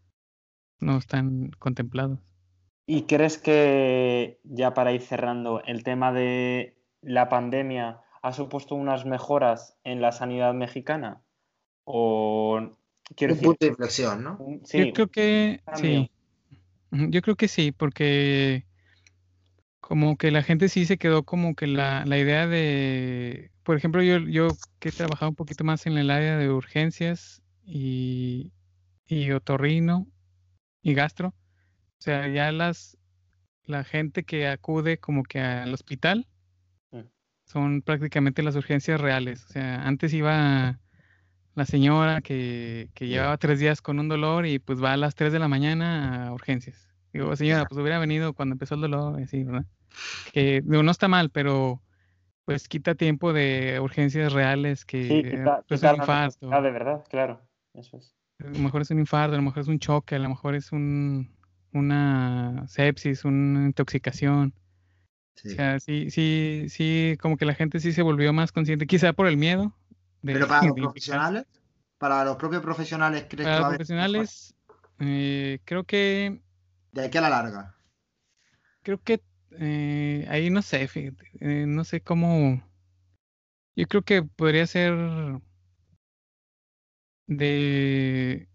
no están contemplados. ¿Y crees que, ya para ir cerrando, el tema de la pandemia ha supuesto unas mejoras en la sanidad mexicana? O, quiero Un decir, punto de inflexión, ¿no? un- Yo sí, creo que un cambio. sí, ujú, yo creo que sí, porque como que la gente sí se quedó como que la, la idea de, por ejemplo, yo, yo que he trabajado un poquito más en el área de urgencias y, y otorrino y gastro, o sea, ya las, la gente que acude como que al hospital Mm. son prácticamente las urgencias reales, o sea, antes iba la señora que, que Sí. llevaba tres días con un dolor y pues va a las tres de la mañana a urgencias. Digo, señora, Ya. pues hubiera venido cuando empezó el dolor, y así, ¿verdad? Que digo, no está mal, pero pues quita tiempo de urgencias reales Sí, que quita, pues, es un quita la necesidad infarto, de verdad, claro. Eso es. a lo mejor es un infarto, a lo mejor es un choque, a lo mejor es un, una sepsis, una intoxicación. O Sí. sea, sí, sí, sí, como que la gente sí se volvió más consciente, quizá por el miedo de, Pero para los de infectarse. profesionales, para los propios profesionales, ¿crees Para que los va a haber mejor profesionales, eh, creo que, de aquí a la larga? creo que eh, ahí no sé, fíjate, eh, no sé cómo, yo creo que podría ser de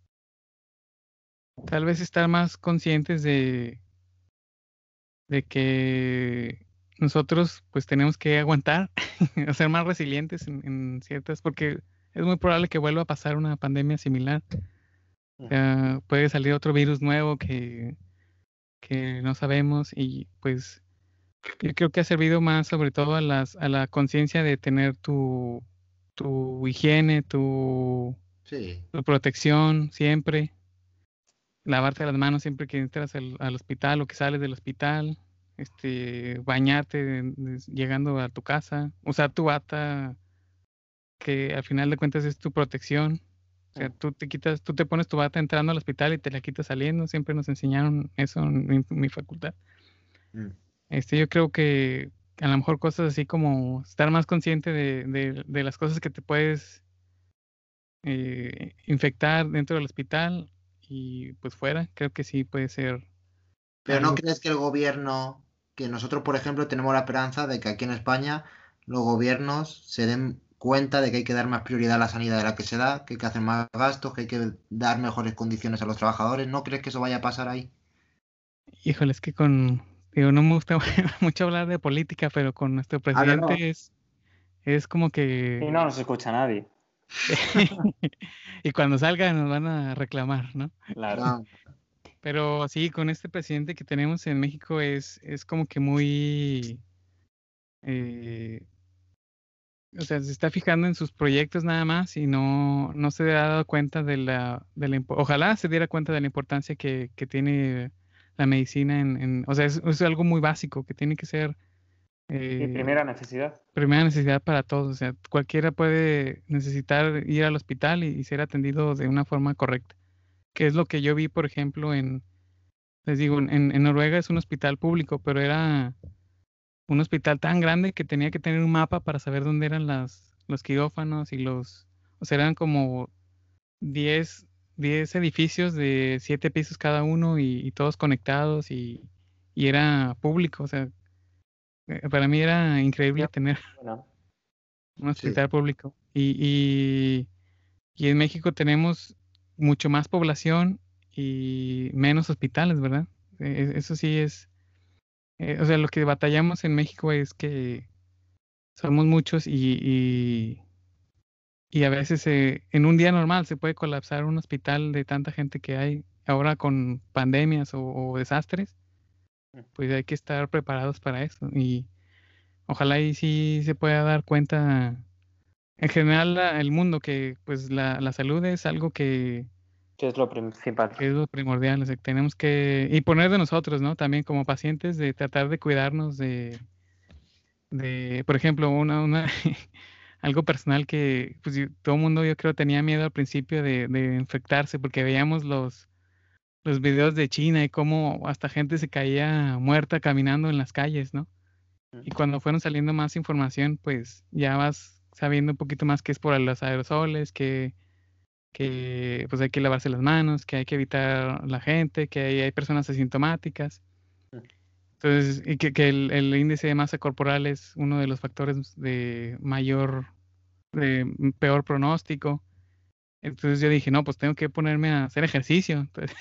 tal vez estar más conscientes de, de que nosotros pues tenemos que aguantar, o ser más resilientes en, en ciertas, porque es muy probable que vuelva a pasar una pandemia similar. O sea, puede salir otro virus nuevo que, que no sabemos y pues yo creo que ha servido más sobre todo a las, a la conciencia de tener tu, tu higiene, tu, Sí. tu protección siempre, lavarte las manos siempre que entras al, al hospital o que sales del hospital, este, bañarte de- de- llegando a tu casa, usar tu bata, que al final de cuentas es tu protección. O sea, tú te quitas, tú te pones tu bata entrando al hospital y te la quitas saliendo. Siempre nos enseñaron eso en mi, mi facultad. Mm. Este, yo creo que a lo mejor cosas así como estar más consciente de, de- de las cosas que te puedes eh, infectar dentro del hospital y pues fuera, creo que sí puede ser Pero ¿no algo. crees que el gobierno, que nosotros, por ejemplo, tenemos la esperanza de que aquí en España los gobiernos se den cuenta de que hay que dar más prioridad a la sanidad de la que se da, que hay que hacer más gastos, que hay que dar mejores condiciones a los trabajadores? ¿No crees que eso vaya a pasar ahí? Híjole, es que con, digo, no me gusta mucho hablar de política, pero con nuestro Ah, no, no. presidente es, es como Y que, no nos escucha nadie. y cuando salga nos van a reclamar, ¿no? Claro. No. Pero sí, con este presidente que tenemos en México es, es como que muy, eh, o sea, se está fijando en sus proyectos nada más y no, no se ha dado cuenta de la, de la, impo- ojalá se diera cuenta de la importancia que, que tiene la medicina en, en- o sea, es, es algo muy básico que tiene que ser Y eh, primera necesidad. primera necesidad para todos. O sea, cualquiera puede necesitar ir al hospital y, y ser atendido de una forma correcta. Que es lo que yo vi, por ejemplo, en, les digo, en, en Noruega es un hospital público, pero era un hospital tan grande que tenía que tener un mapa para saber dónde eran las, los quirófanos y los, o sea, eran como diez diez edificios de siete pisos cada uno y, y todos conectados y, y era público, o sea, Eh, Para mí era increíble tener Bueno, un Sí. hospital público. Y, y, y en México tenemos mucho más población y menos hospitales, ¿verdad? Eh, Eso sí es, eh, o sea, lo que batallamos en México es que somos muchos y, y, y a veces eh, en un día normal se puede colapsar un hospital de tanta gente que hay. Ahora con pandemias o, o desastres, pues hay que estar preparados para eso. Y ojalá y sí se pueda dar cuenta en general la- el mundo que pues la, la salud es algo que, que es lo principal. que es lo primordial. O sea, que tenemos que y poner de nosotros, ¿no? También como pacientes de tratar de cuidarnos de, de por ejemplo, una, una algo personal que pues yo- todo el mundo yo creo tenía miedo al principio de, de infectarse porque veíamos los los videos de China y cómo hasta gente se caía muerta caminando en las calles, ¿no? Y cuando fueron saliendo más información, pues ya vas sabiendo un poquito más que es por los aerosoles, que, que pues hay que lavarse las manos, que hay que evitar la gente, que hay, hay personas asintomáticas. Entonces, y que, que el, el índice de masa corporal es uno de los factores de mayor, de peor pronóstico. Entonces yo dije, no, pues tengo que ponerme a hacer ejercicio. Entonces,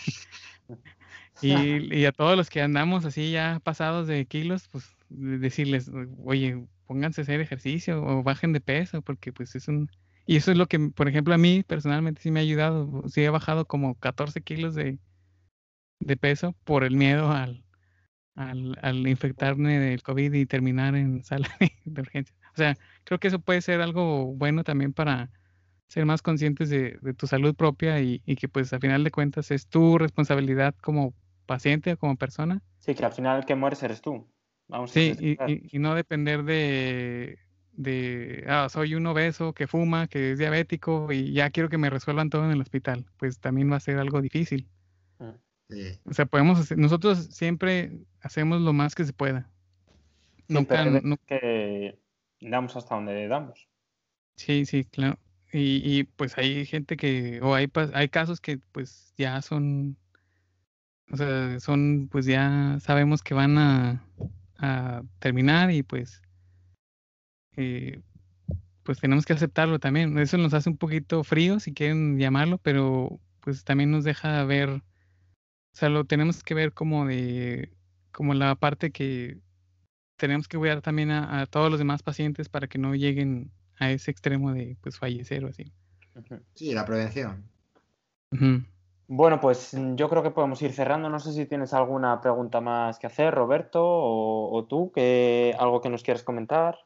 y, y a todos los que andamos así ya pasados de kilos, pues de- decirles, oye, pónganse a hacer ejercicio o bajen de peso, porque pues es un... Y eso es lo que, por ejemplo, a mí personalmente sí me ha ayudado. Sí he bajado como catorce kilos de, de peso por el miedo al, al, al infectarme del COVID y terminar en sala de urgencia. O sea, creo que eso puede ser algo bueno también para ser más conscientes de, de tu salud propia y, y que pues a final de cuentas es tu responsabilidad como paciente o como persona. Sí, que al final el que mueres eres tú. Vamos a Sí, ser y, sinceros. y- y no depender de, de, ah, soy un obeso que fuma, que es diabético y ya quiero que me resuelvan todo en el hospital. Pues también va a ser algo difícil. Mm. Sí. O sea, podemos hacer, nosotros siempre hacemos lo más que se pueda. Sí, pero Nunca, hay veces nu- que damos hasta donde damos. sí, sí, claro. Y, y pues hay gente que, o hay, pas- hay casos que pues ya son, o sea, son, pues ya sabemos que van a, a terminar y pues, eh, pues tenemos que aceptarlo también. Eso nos hace un poquito frío, si quieren llamarlo, pero pues también nos deja ver, o sea, lo tenemos que ver como de, como la parte que tenemos que cuidar también a, a todos los demás pacientes para que no lleguen a ese extremo de, pues, fallecer o así. Ujú. Sí, la prevención. Ujú. Bueno, pues mm, yo creo que podemos ir cerrando. No sé si tienes alguna pregunta más que hacer, Roberto, o, o tú, que algo que nos quieras comentar.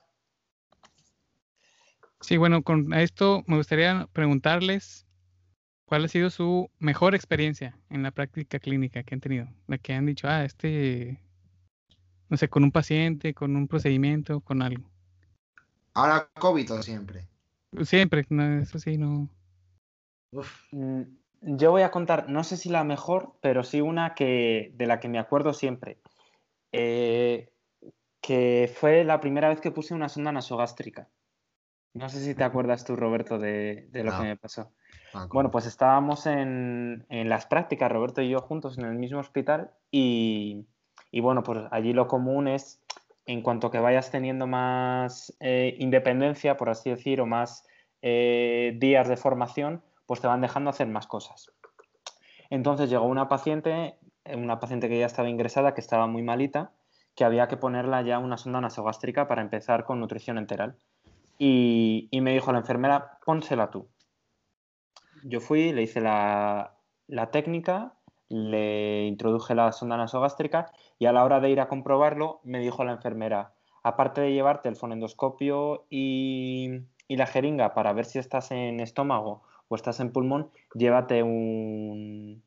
Sí, bueno, con esto me gustaría preguntarles cuál ha sido su mejor experiencia en la práctica clínica que han tenido. La que han dicho, ah, este, no sé, con un paciente, con un procedimiento, con algo. Ahora COVID o siempre. Siempre, no, eso sí, no. Uf. Mm, Yo voy a contar, no sé si la mejor, pero sí una que, de la que me acuerdo siempre. Eh, que fue la primera vez que puse una sonda nasogástrica. No sé si te acuerdas tú, Roberto, de, de lo que No, me pasó. no, Bueno, ¿cómo? pues estábamos en, en las prácticas, Roberto y yo juntos en el mismo hospital y, y bueno, pues allí lo común es, en cuanto que vayas teniendo más eh, independencia, por así decir, o más eh, días de formación, pues te van dejando hacer más cosas. Entonces llegó una paciente, eh, una paciente que ya estaba ingresada, que estaba muy malita, que había que ponerla ya una sonda nasogástrica para empezar con nutrición enteral. Y, y me dijo la enfermera, pónsela tú. Yo fui, le hice la, la técnica, le introduje la sonda nasogástrica y a la hora de ir a comprobarlo me dijo la enfermera, aparte de llevarte el fonendoscopio y, y la jeringa para ver si estás en estómago o estás en pulmón, llévate un,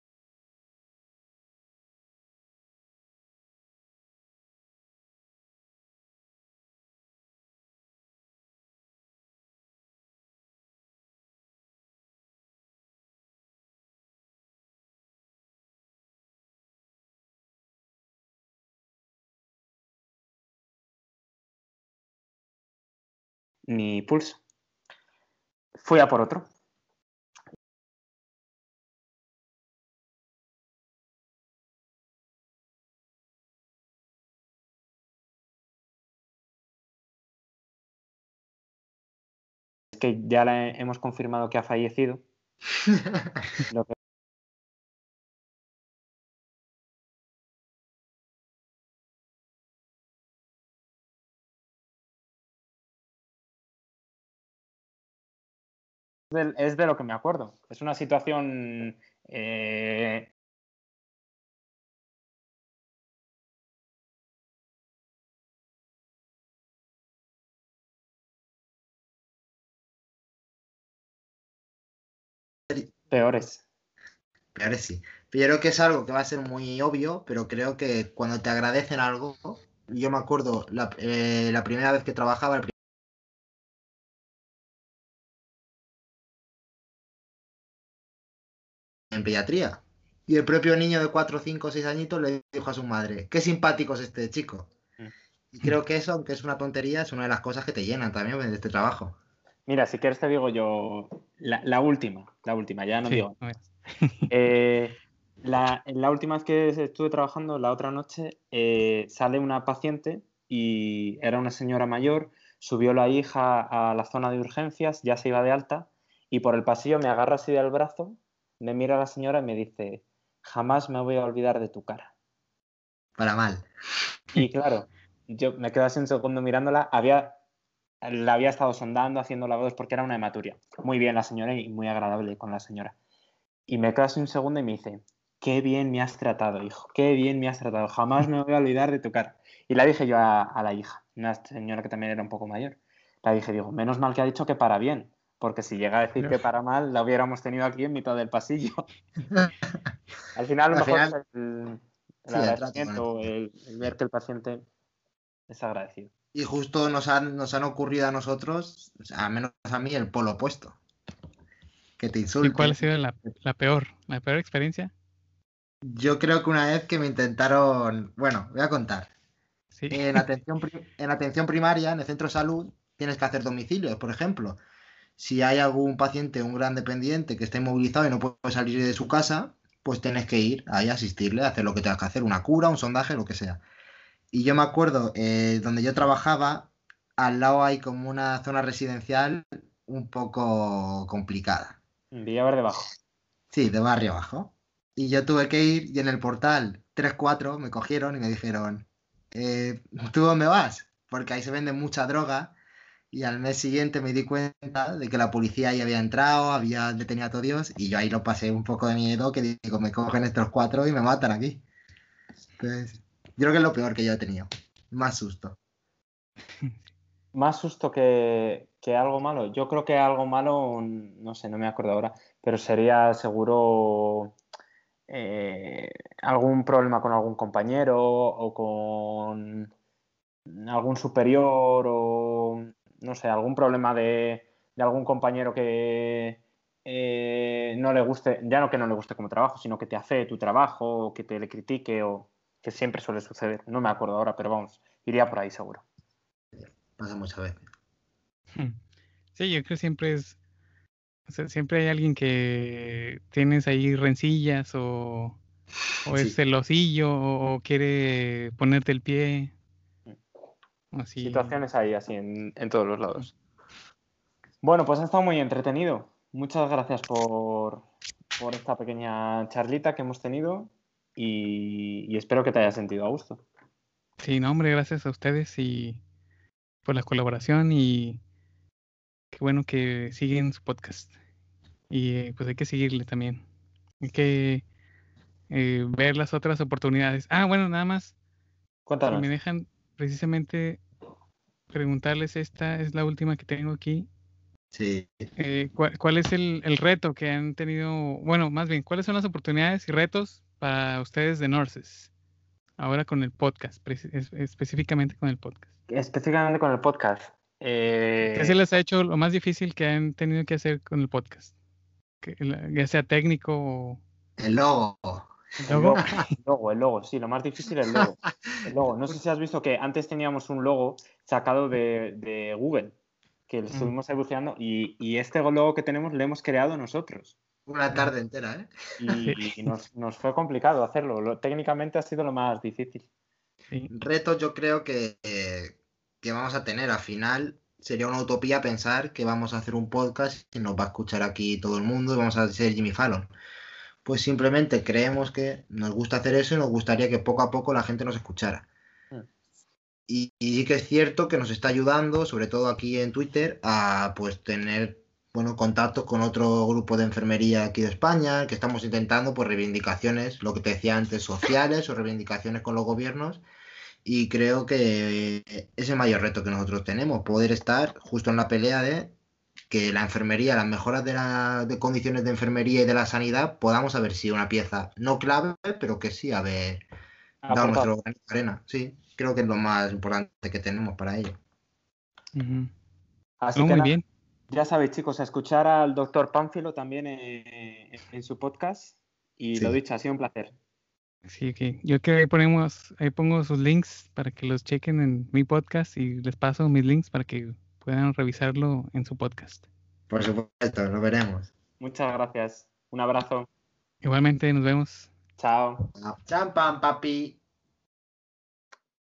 mi pulso. Fui a por otro. que ya la hemos confirmado que ha fallecido. Lo que es de, es de lo que me acuerdo. Es una situación eh, peores. Claro, sí. Pero yo creo que es algo que va a ser muy obvio, pero creo que cuando te agradecen algo, yo me acuerdo la, eh, la primera vez que trabajaba el pri- en pediatría. Y el propio niño de cuatro, cinco, seis añitos le dijo a su madre, qué simpático es este chico. Mm. Y creo que eso, aunque es una tontería, es una de las cosas que te llenan también de este trabajo. Mira, si quieres te digo yo la, la última, la última, ya no Sí, digo. a ver. Eh, la, la última vez que estuve trabajando, la otra noche, eh, sale una paciente y era una señora mayor, subió la hija a la zona de urgencias, ya se iba de alta, y por el pasillo me agarra así del brazo, me mira la señora y me dice, jamás me voy a olvidar de tu cara. Para mal. Y claro, yo me quedé así un segundo mirándola, había, la había estado sondando, haciendo lavados porque era una hematuria. Muy bien la señora y muy agradable con la señora. Y me quedo así un segundo y me dice, qué bien me has tratado, hijo, qué bien me has tratado, jamás me voy a olvidar de tu cara. Y la dije yo a, a la hija, una señora que también era un poco mayor. La dije, digo, menos mal que ha dicho que para bien, porque si llega a decir que para mal, la hubiéramos tenido aquí en mitad del pasillo. Al final, a lo Al mejor final, es el, el sí, el trato con el agradecimiento, paciente. el, el ver que el paciente es agradecido. Y justo nos han, nos han ocurrido a nosotros, o sea, al menos a mí, el polo opuesto. Que te ¿Y cuál ha insulten. sido la, la peor, la peor experiencia? Yo creo que una vez que me intentaron, bueno, voy a contar. Sí. En atención, pri- en atención primaria, en el centro de salud, tienes que hacer domicilios, por ejemplo. Si hay algún paciente, un gran dependiente que está inmovilizado y no puede salir de su casa, pues tienes que ir ahí a asistirle, a hacer lo que tengas que hacer, una cura, un sondaje, lo que sea. Y yo me acuerdo, eh, donde yo trabajaba, al lado hay como una zona residencial un poco complicada. Villaverde Bajo. Sí, de barrio abajo. Y yo tuve que ir y en el portal tres cuatro me cogieron y me dijeron, eh, ¿tú dónde vas? Porque ahí se vende mucha droga y al mes siguiente me di cuenta de que la policía ya había entrado, había detenido a todos Dios y yo ahí lo pasé un poco de miedo que digo, me cogen estos cuatro y me matan aquí. Entonces, yo creo que es lo peor que yo he tenido. Más susto. Más susto que, que algo malo. Yo creo que algo malo, no sé, no me acuerdo ahora, pero sería seguro eh, algún problema con algún compañero o con algún superior o no sé, algún problema de, de algún compañero que eh, no le guste, ya no que no le guste como trabajo, sino que te hace tu trabajo o que te le critique o que siempre suele suceder. No me acuerdo ahora, pero vamos, iría por ahí seguro. Pasa muchas veces. Sí, yo creo que siempre es, o sea, siempre hay alguien que tienes ahí rencillas o, o es Sí. celosillo o, o quiere ponerte el pie. Así. Situaciones ahí, así en, en todos los lados. Bueno, pues ha estado muy entretenido. Muchas gracias por, por esta pequeña charlita que hemos tenido y, y espero que te hayas sentido a gusto. Sí, no, hombre, gracias a ustedes y por la colaboración y qué bueno que siguen su podcast. Y eh, pues hay que seguirle también. Hay que eh, ver las otras oportunidades. Ah, bueno, nada más, si Cuéntanos. me dejan precisamente preguntarles, esta es la última que tengo aquí. Sí. Eh, ¿cuál, cuál es el, el reto que han tenido? Bueno, más bien, ¿cuáles son las oportunidades y retos para ustedes de Nurses? Ahora con el podcast, preci- es- específicamente con el podcast. Específicamente con el podcast. ¿Qué eh, se les ha hecho lo más difícil que han tenido que hacer con el podcast? Que la- ya sea técnico o El logo. el logo. logo, el logo, el logo, sí, lo más difícil es el logo. El logo. No sé si has visto que antes teníamos un logo sacado de, de Google, que lo Mm. estuvimos ahí buceando, y, y este logo que tenemos lo hemos creado nosotros. Una tarde entera, ¿eh? Y, y nos, nos fue complicado hacerlo. Lo- técnicamente ha sido lo más difícil. Sí. Retos yo creo que, eh, que vamos a tener al final. sería una utopía pensar que vamos a hacer un podcast y nos va a escuchar aquí todo el mundo y vamos a ser Jimmy Fallon. Pues simplemente creemos que nos gusta hacer eso y nos gustaría que poco a poco la gente nos escuchara. Mm. Y, y sí que es cierto que nos está ayudando, sobre todo aquí en Twitter, a pues tener bueno, contactos con otro grupo de enfermería aquí de España, que estamos intentando pues reivindicaciones, lo que te decía antes, sociales o reivindicaciones con los gobiernos. Y creo que es el mayor reto que nosotros tenemos, poder estar justo en la pelea de que la enfermería, las mejoras de, la, de condiciones de enfermería y de la sanidad, podamos haber sido una pieza no clave, pero que sí haber dado Aportar. nuestro granito de arena. Sí, creo que es lo más importante que tenemos para ello. Ujú. Así No, que muy nada, bien. ya sabéis, chicos, a escuchar al doctor Pánfilo también eh, en su podcast. Y Sí. lo dicho, ha sido un placer. Así que yo creo que ahí ponemos, ahí pongo sus links para que los chequen en mi podcast y les paso mis links para que puedan revisarlo en su podcast. Por supuesto, lo veremos. Muchas gracias. Un abrazo. Igualmente nos vemos. Chao. Champán, papi.